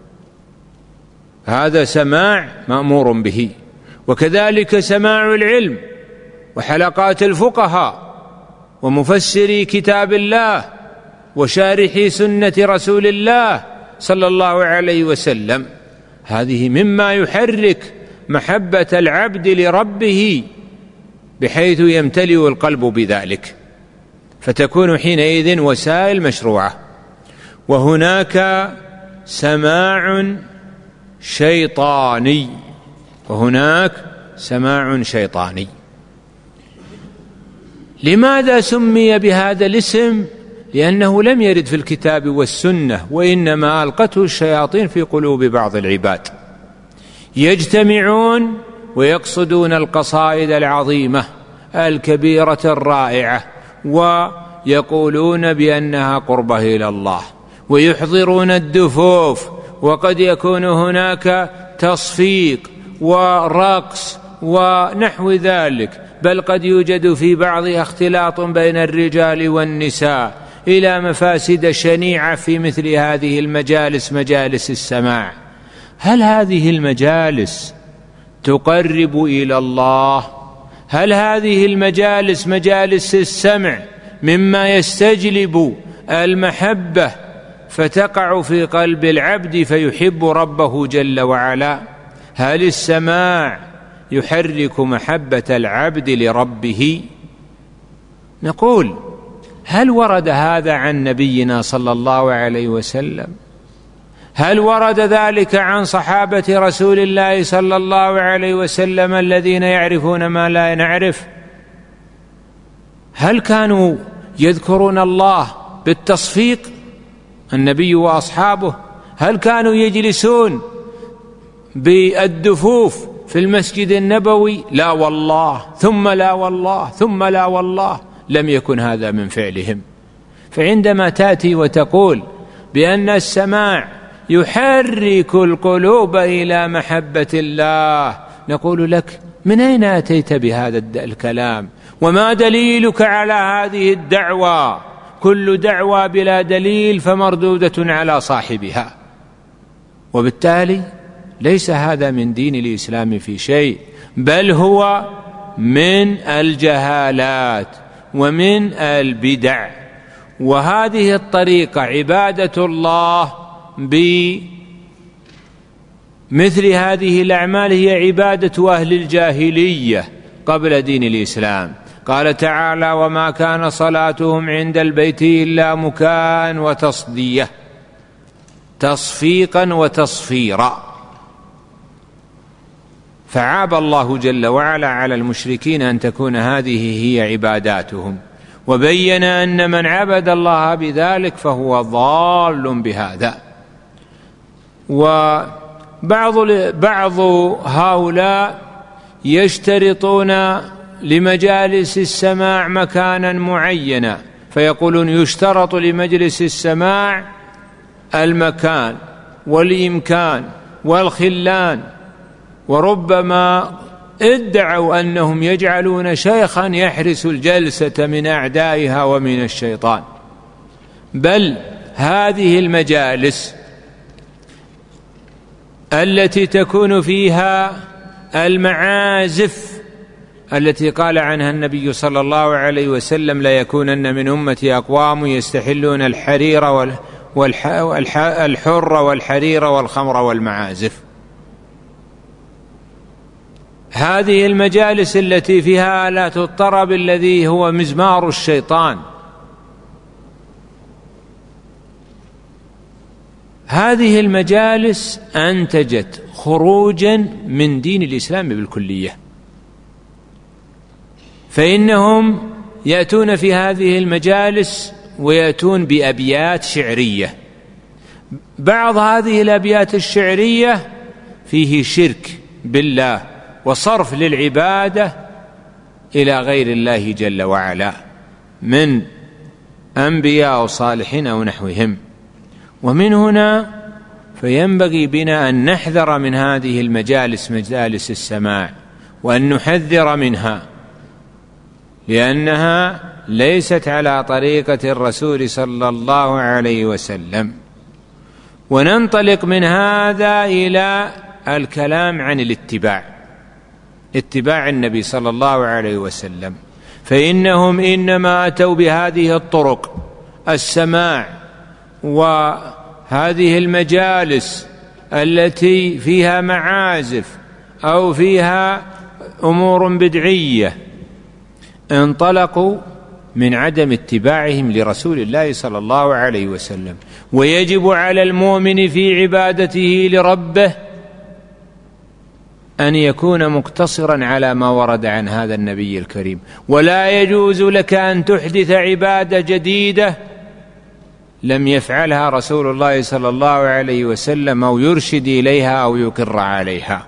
هذا سماع مأمور به. وكذلك سماع العلم وحلقات الفقهاء ومفسري كتاب الله وشارحي سنة رسول الله صلى الله عليه وسلم، هذه مما يحرك محبة العبد لربه بحيث يمتلئ القلب بذلك، فتكون حينئذ وسائل مشروعة. وهناك سماع شيطاني، وهناك سماع شيطاني. لماذا سمي بهذا الاسم؟ لأنه لم يرد في الكتاب والسنة، وإنما ألقته الشياطين في قلوب بعض العباد، يجتمعون ويقصدون القصائد العظيمة الكبيرة الرائعة، ويقولون بأنها قربة إلى الله، ويحضرون الدفوف، وقد يكون هناك تصفيق ورقص ونحو ذلك، بل قد يوجد في بعضها اختلاط بين الرجال والنساء إلى مفاسد شنيعة في مثل هذه المجالس، مجالس السماع. هل هذه المجالس تقرب إلى الله؟ هل هذه المجالس، مجالس السمع، مما يستجلب المحبة فتقع في قلب العبد فيحب ربه جل وعلا؟ هل السماع يحرك محبة العبد لربه؟ نقول هل ورد هذا عن نبينا صلى الله عليه وسلم؟ هل ورد ذلك عن صحابة رسول الله صلى الله عليه وسلم الذين يعرفون ما لا نعرف؟ هل كانوا يذكرون الله بالتصفيق النبي وأصحابه؟ هل كانوا يجلسون بالدفوف في المسجد النبوي؟ لا والله، ثم لا والله، ثم لا والله، لم يكن هذا من فعلهم. فعندما تأتي وتقول بأن السماع يحرك القلوب إلى محبة الله، نقول لك من أين أتيت بهذا الكلام؟ وما دليلك على هذه الدعوة؟ كل دعوة بلا دليل فمردودة على صاحبها. وبالتالي ليس هذا من دين الإسلام في شيء، بل هو من الجهالات ومن البدع. وهذه الطريقة عبادة الله بمثل هذه الأعمال هي عبادة أهل الجاهلية قبل دين الإسلام. قال تعالى: وما كان صلاتهم عند البيت إلا مكاء وتصدية، تصفيقا وتصفيرا. فعاب الله جل وعلا على المشركين أن تكون هذه هي عباداتهم، وبين أن من عبد الله بذلك فهو ضال بهذا. وبعض بعض هؤلاء يشترطون لمجالس السماع مكانا معينا، فيقولون يشترط لمجلس السماع المكان والإمكان والخلان، وربما ادعوا أنهم يجعلون شيخا يحرس الجلسة من أعدائها ومن الشيطان. بل هذه المجالس التي تكون فيها المعازف التي قال عنها النبي صلى الله عليه وسلم: لا يكونن من أمتي أقوام يستحلون الحرير والحر والحرير والخمر والمعازف. هذه المجالس التي فيها آلات الطرب الذي هو مزمار الشيطان، هذه المجالس أنتجت خروجا من دين الإسلام بالكلية، فإنهم يأتون في هذه المجالس ويأتون بأبيات شعرية. بعض هذه الأبيات الشعرية فيه شرك بالله وصرف للعبادة إلى غير الله جل وعلا من أنبياء وصالحين أو نحوهم. ومن هنا فينبغي بنا أن نحذر من هذه المجالس، مجالس السماع، وأن نحذر منها، لأنها ليست على طريقة الرسول صلى الله عليه وسلم. وننطلق من هذا إلى الكلام عن الاتباع، اتباع النبي صلى الله عليه وسلم، فإنهم إنما أتوا بهذه الطرق، السماع وهذه المجالس التي فيها معازف أو فيها أمور بدعية، انطلقوا من عدم اتباعهم لرسول الله صلى الله عليه وسلم. ويجب على المؤمن في عبادته لربه أن يكون مقتصرا على ما ورد عن هذا النبي الكريم، ولا يجوز لك أن تحدث عبادة جديدة لم يفعلها رسول الله صلى الله عليه وسلم أو يرشد إليها أو يقر عليها.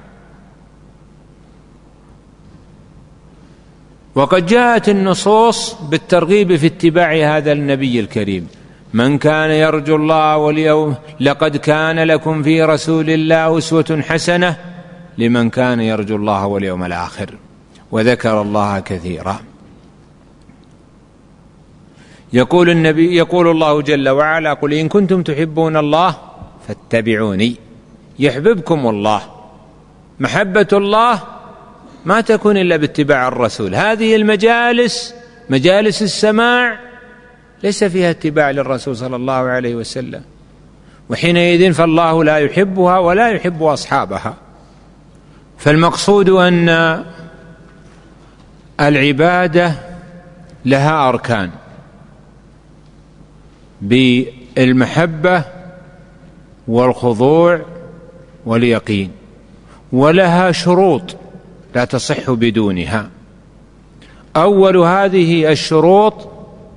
وقد جاءت النصوص بالترغيب في اتباع هذا النبي الكريم: من كان يرجو الله واليوم لقد كان لكم في رسول الله أسوة حسنة لمن كان يرجو الله واليوم الآخر، وذكر الله كثيرا. يقول النبي يقول الله جل وعلا: قل إن كنتم تحبون الله فاتبعوني يحببكم الله. محبة الله ما تكون إلا باتباع الرسول. هذه المجالس، مجالس السماع، ليس فيها اتباع للرسول صلى الله عليه وسلم، وحينئذ فالله لا يحبها ولا يحب أصحابها. فالمقصود أن العبادة لها أركان بالمحبة والخضوع واليقين، ولها شروط لا تصح بدونها. أول هذه الشروط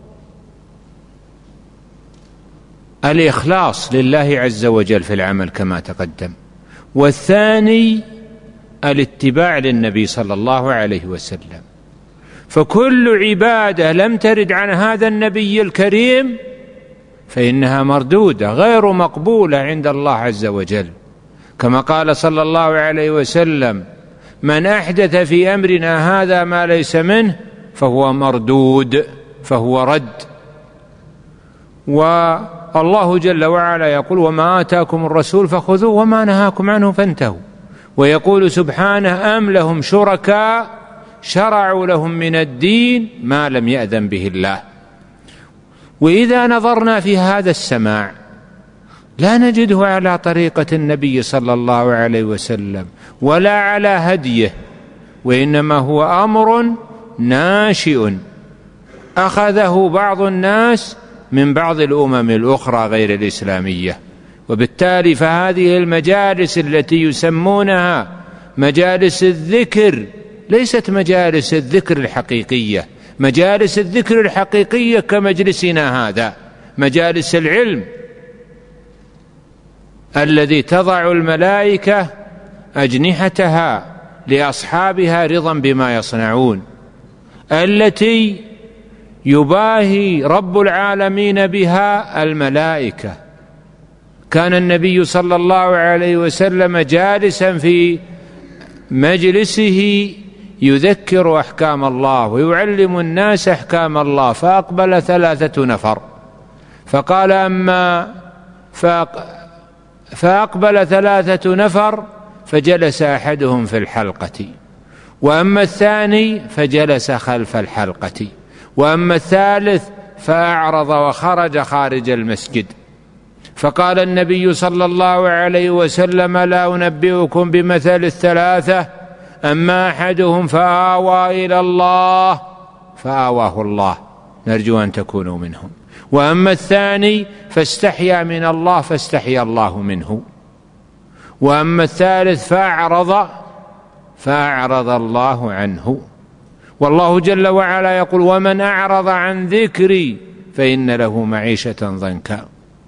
الإخلاص لله عز وجل في العمل كما تقدم، والثاني الاتباع للنبي صلى الله عليه وسلم. فكل عبادة لم ترد عن هذا النبي الكريم فإنها مردودة غير مقبولة عند الله عز وجل، كما قال صلى الله عليه وسلم: من أحدث في أمرنا هذا ما ليس منه فهو مردود، فهو رد. والله جل وعلا يقول: وما آتاكم الرسول فخذوه وما نهاكم عنه فانتهوا. ويقول سبحانه: أم لهم شركاء شرعوا لهم من الدين ما لم يأذن به الله. وإذا نظرنا في هذا السماع لا نجده على طريقة النبي صلى الله عليه وسلم ولا على هديه، وإنما هو أمر ناشئ أخذه بعض الناس من بعض الأمم الأخرى غير الإسلامية. وبالتالي فهذه المجالس التي يسمونها مجالس الذكر ليست مجالس الذكر الحقيقية. مجالس الذكر الحقيقية كمجلسنا هذا، مجالس العلم الذي تضع الملائكة أجنحتها لأصحابها رضا بما يصنعون، التي يباهي رب العالمين بها الملائكة. كان النبي صلى الله عليه وسلم جالسا في مجلسه يذكر أحكام الله ويعلم الناس أحكام الله، فأقبل ثلاثة نفر فقال أما فأقبل ثلاثة نفر فجلس أحدهم في الحلقة، وأما الثاني فجلس خلف الحلقة، وأما الثالث فأعرض وخرج خارج المسجد. فقال النبي صلى الله عليه وسلم: لا أنبئكم بمثل الثلاثة؟ أما أحدهم فآوى إلى الله فآواه الله، نرجو أن تكونوا منهم. وأما الثاني فاستحيا من الله فاستحيا الله منه. وأما الثالث فأعرض فأعرض الله عنه. والله جل وعلا يقول: ومن أعرض عن ذكري فإن له معيشة ضنكا.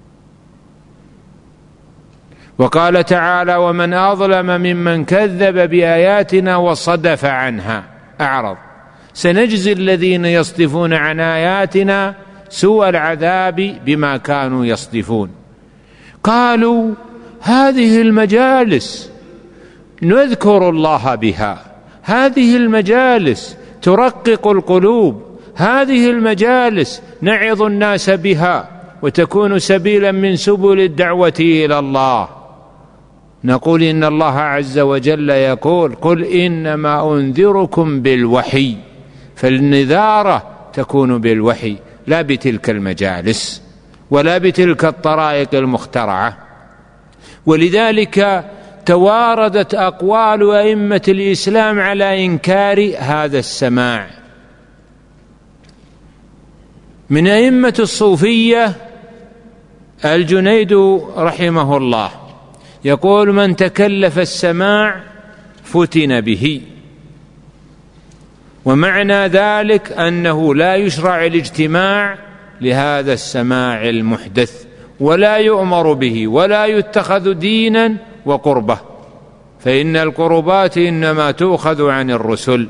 وقال تعالى: ومن أظلم ممن كذب بآياتنا وصدف عنها أعرض سنجزي الذين يصدفون عن آياتنا سوء العذاب بما كانوا يصدفون. قالوا: هذه المجالس نذكر الله بها، هذه المجالس ترقق القلوب، هذه المجالس نعظ الناس بها وتكون سبيلا من سبل الدعوة إلى الله. نقول: إن الله عز وجل يقول: قل إنما أنذركم بالوحي، فالنذارة تكون بالوحي لا بتلك المجالس ولا بتلك الطرائق المخترعة. ولذلك تواردت أقوال أئمة الإسلام على إنكار هذا السماع. من أئمة الصوفية الجنيد رحمه الله يقول: من تكلف السماع فتن به. ومعنى ذلك أنه لا يشرع الاجتماع لهذا السماع المحدث، ولا يؤمر به، ولا يتخذ دينا وقربة، فإن القربات إنما تؤخذ عن الرسل.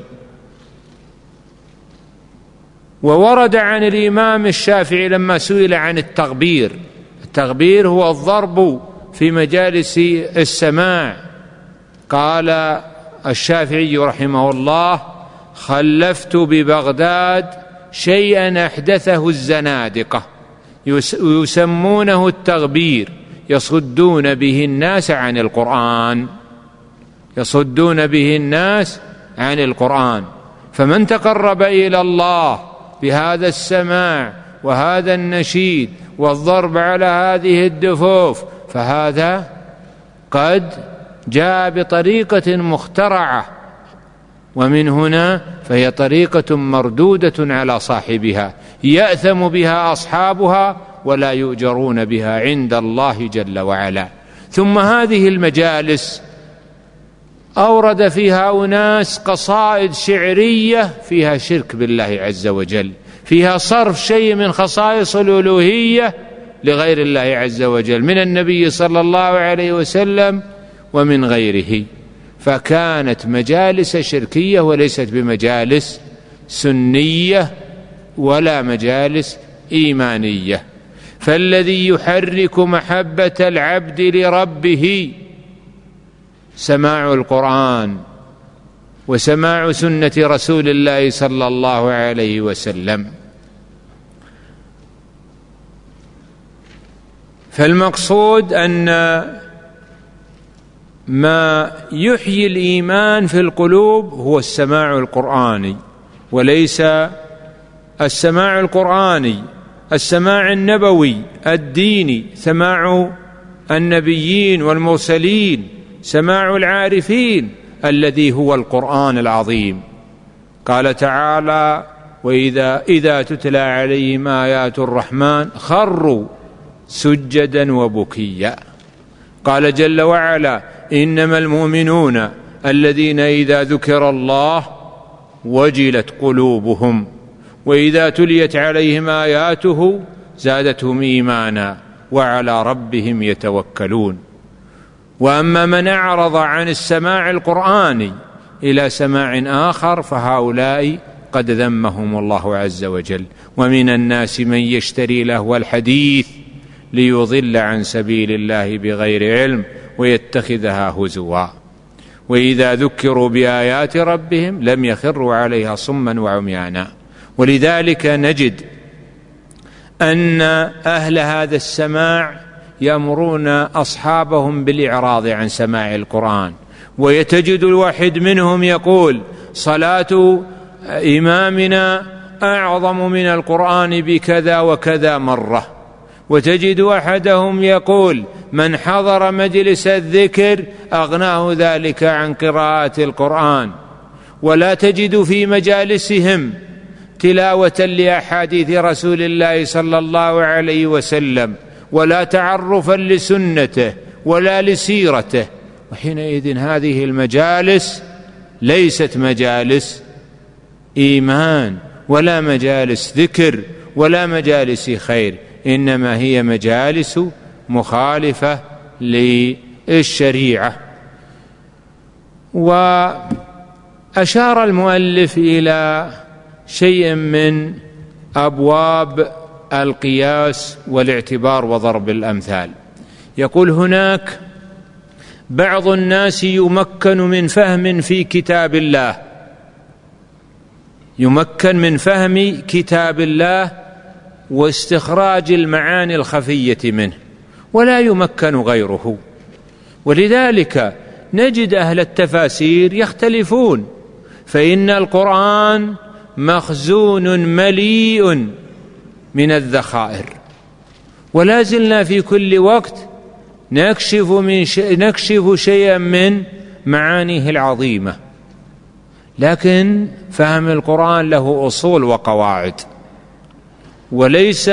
وورد عن الإمام الشافعي لما سئل عن التغبير، التغبير هو الضرب في مجالس السماع، قال الشافعي رحمه الله: خلفت ببغداد شيئا أحدثه الزنادقة يسمونه التغبير، يصدون به الناس عن القرآن، يصدون به الناس عن القرآن. فمن تقرب إلى الله بهذا السماع وهذا النشيد والضرب على هذه الدفوف فهذا قد جاء بطريقة مخترعة، ومن هنا فهي طريقة مردودة على صاحبها، يأثم بها أصحابها ولا يؤجرون بها عند الله جل وعلا. ثم هذه المجالس أورد فيها أناس قصائد شعرية فيها شرك بالله عز وجل، فيها صرف شيء من خصائص الألوهية لغير الله عز وجل من النبي صلى الله عليه وسلم ومن غيره، فكانت مجالس شركية وليست بمجالس سنية ولا مجالس إيمانية. فالذي يحرك محبة العبد لربه سماع القرآن وسماع سنة رسول الله صلى الله عليه وسلم. فالمقصود أن ما يحيي الإيمان في القلوب هو السماع القرآني، وليس السماع القرآني السماع النبوي الديني، سماع النبيين والمرسلين، سماع العارفين الذي هو القرآن العظيم. قال تعالى: وإذا إذا تتلى عليهم آيات الرحمن خروا سجدا وبكيا. قال جل وعلا: إنما المؤمنون الذين إذا ذكر الله وجلت قلوبهم وإذا تليت عليهم آياته زادتهم إيمانا وعلى ربهم يتوكلون. وأما من أعرض عن السماع القرآني إلى سماع آخر فهؤلاء قد ذمهم الله عز وجل. ومن الناس من يشتري لهو الحديث ليضل عن سبيل الله بغير علم ويتخذها هزوا وإذا ذكروا بآيات ربهم لم يخروا عليها صما وعميانا. ولذلك نجد أن أهل هذا السماع يأمرون أصحابهم بالإعراض عن سماع القرآن، ويتجد الواحد منهم يقول صلاة إمامنا أعظم من القرآن بكذا وكذا مرة، وتجد أحدهم يقول من حضر مجلس الذكر أغناه ذلك عن قراءة القرآن. ولا تجد في مجالسهم تلاوة لأحاديث رسول الله صلى الله عليه وسلم ولا تعرفا لسنته ولا لسيرته. وحينئذ هذه المجالس ليست مجالس إيمان ولا مجالس ذكر ولا مجالس خير، إنما هي مجالس مخالفة للشريعة. وأشار المؤلف إلى شيء من أبواب القياس والاعتبار وضرب الأمثال. يقول هناك بعض الناس يمكن من فهم في كتاب الله، يمكن من فهم كتاب الله واستخراج المعاني الخفية منه، ولا يمكن غيره. ولذلك نجد أهل التفاسير يختلفون، فإن القرآن مخزون مليء من الذخائر، ولا زلنا في كل وقت نكشف, من شيء نكشف شيئا من معانيه العظيمة. لكن فهم القرآن له أصول وقواعد، وليس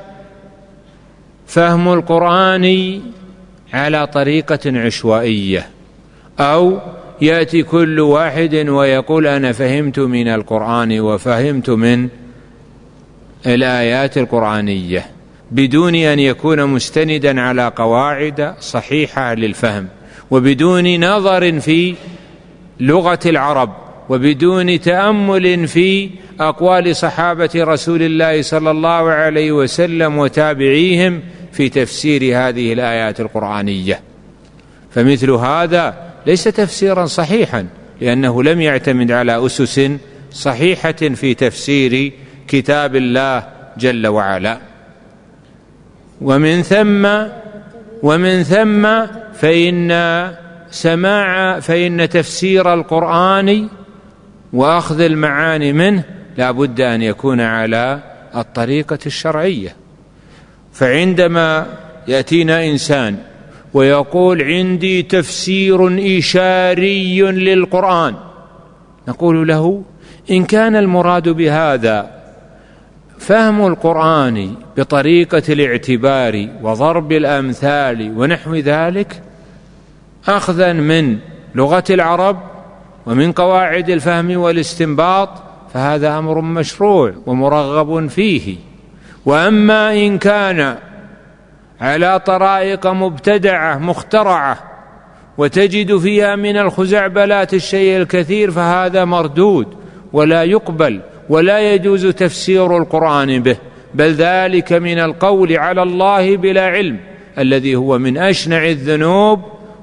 فهم القرآن على طريقة عشوائية، أو يأتي كل واحد ويقول أنا فهمت من القرآن وفهمت من الآيات القرآنية، بدون أن يكون مستندا على قواعد صحيحة للفهم، وبدون نظر في لغة العرب، وبدون تأمل في أقوال صحابة رسول الله صلى الله عليه وسلم وتابعيهم في تفسير هذه الآيات القرآنية. فمثل هذا ليس تفسيرا صحيحا، لأنه لم يعتمد على أسس صحيحة في تفسير كتاب الله جل وعلا. ومن ثم ومن ثم فإن سماع فإن تفسير القرآن وأخذ المعاني منه لا بد أن يكون على الطريقة الشرعية. فعندما يأتينا إنسان ويقول عندي تفسير إشاري للقرآن، نقول له إن كان المراد بهذا فهم القرآن بطريقة الاعتبار وضرب الأمثال ونحو ذلك، أخذا من لغة العرب ومن قواعد الفهم والاستنباط، فهذا أمر مشروع ومرغب فيه. وأما إن كان على طرائق مبتدعة مخترعة وتجد فيها من الخزعبلات الشيء الكثير، فهذا مردود ولا يقبل ولا يجوز تفسير القرآن به، بل ذلك من القول على الله بلا علم، الذي هو من أشنع الذنوب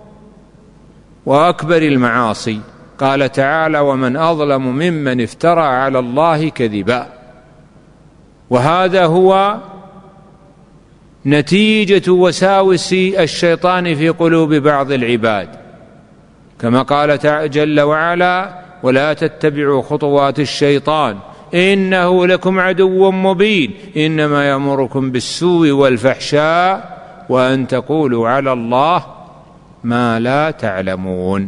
وأكبر المعاصي. قال تعالى ومن أظلم ممن افترى على الله كذبا. وهذا هو نتيجة وساوس الشيطان في قلوب بعض العباد، كما قال جل وعلا ولا تتبعوا خطوات الشيطان إنه لكم عدو مبين إنما يأمركم بالسوء والفحشاء وأن تقولوا على الله ما لا تعلمون.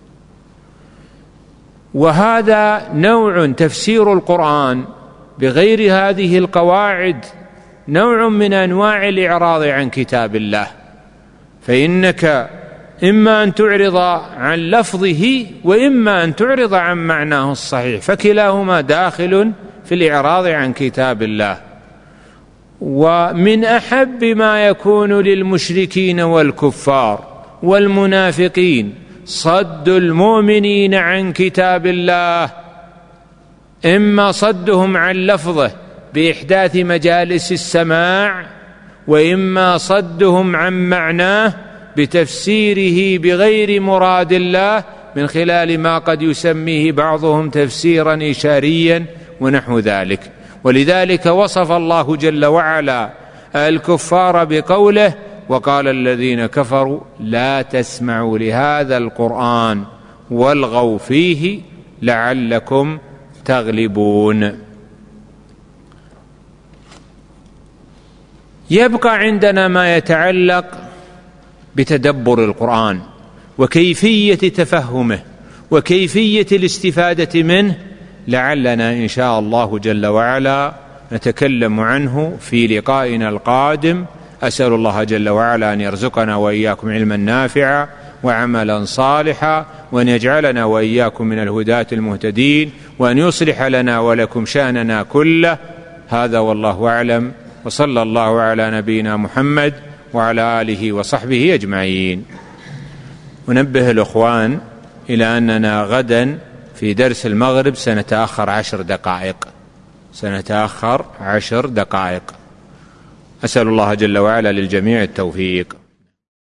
وهذا نوع تفسير القرآن بغير هذه القواعد، نوع من أنواع الإعراض عن كتاب الله. فإنك إما أن تعرض عن لفظه وإما أن تعرض عن معناه الصحيح، فكلاهما داخل في الإعراض عن كتاب الله. ومن أحب ما يكون للمشركين والكفار والمنافقين صد المؤمنين عن كتاب الله، إما صدهم عن لفظه بإحداث مجالس السماع، وإما صدهم عن معناه بتفسيره بغير مراد الله من خلال ما قد يسميه بعضهم تفسيرا إشاريا ونحو ذلك. ولذلك وصف الله جل وعلا الكفار بقوله: وقال الذين كفروا لا تسمعوا لهذا القرآن والغوا فيه لعلكم تغلبون. يبقى عندنا ما يتعلق بتدبر القرآن وكيفية تفهمه وكيفية الاستفادة منه، لعلنا إن شاء الله جل وعلا نتكلم عنه في لقائنا القادم. أسأل الله جل وعلا أن يرزقنا وإياكم علما نافعا وعملا صالحا، وأن يجعلنا وإياكم من الهداة المهتدين، وأن يصلح لنا ولكم شأننا كله. هذا والله أعلم، وصلى الله على نبينا محمد وعلى آله وصحبه أجمعين. ونبه الأخوان إلى أننا غدا في درس المغرب سنتأخر عشر دقائق سنتأخر عشر دقائق. أسأل الله جل وعلا للجميع التوفيق.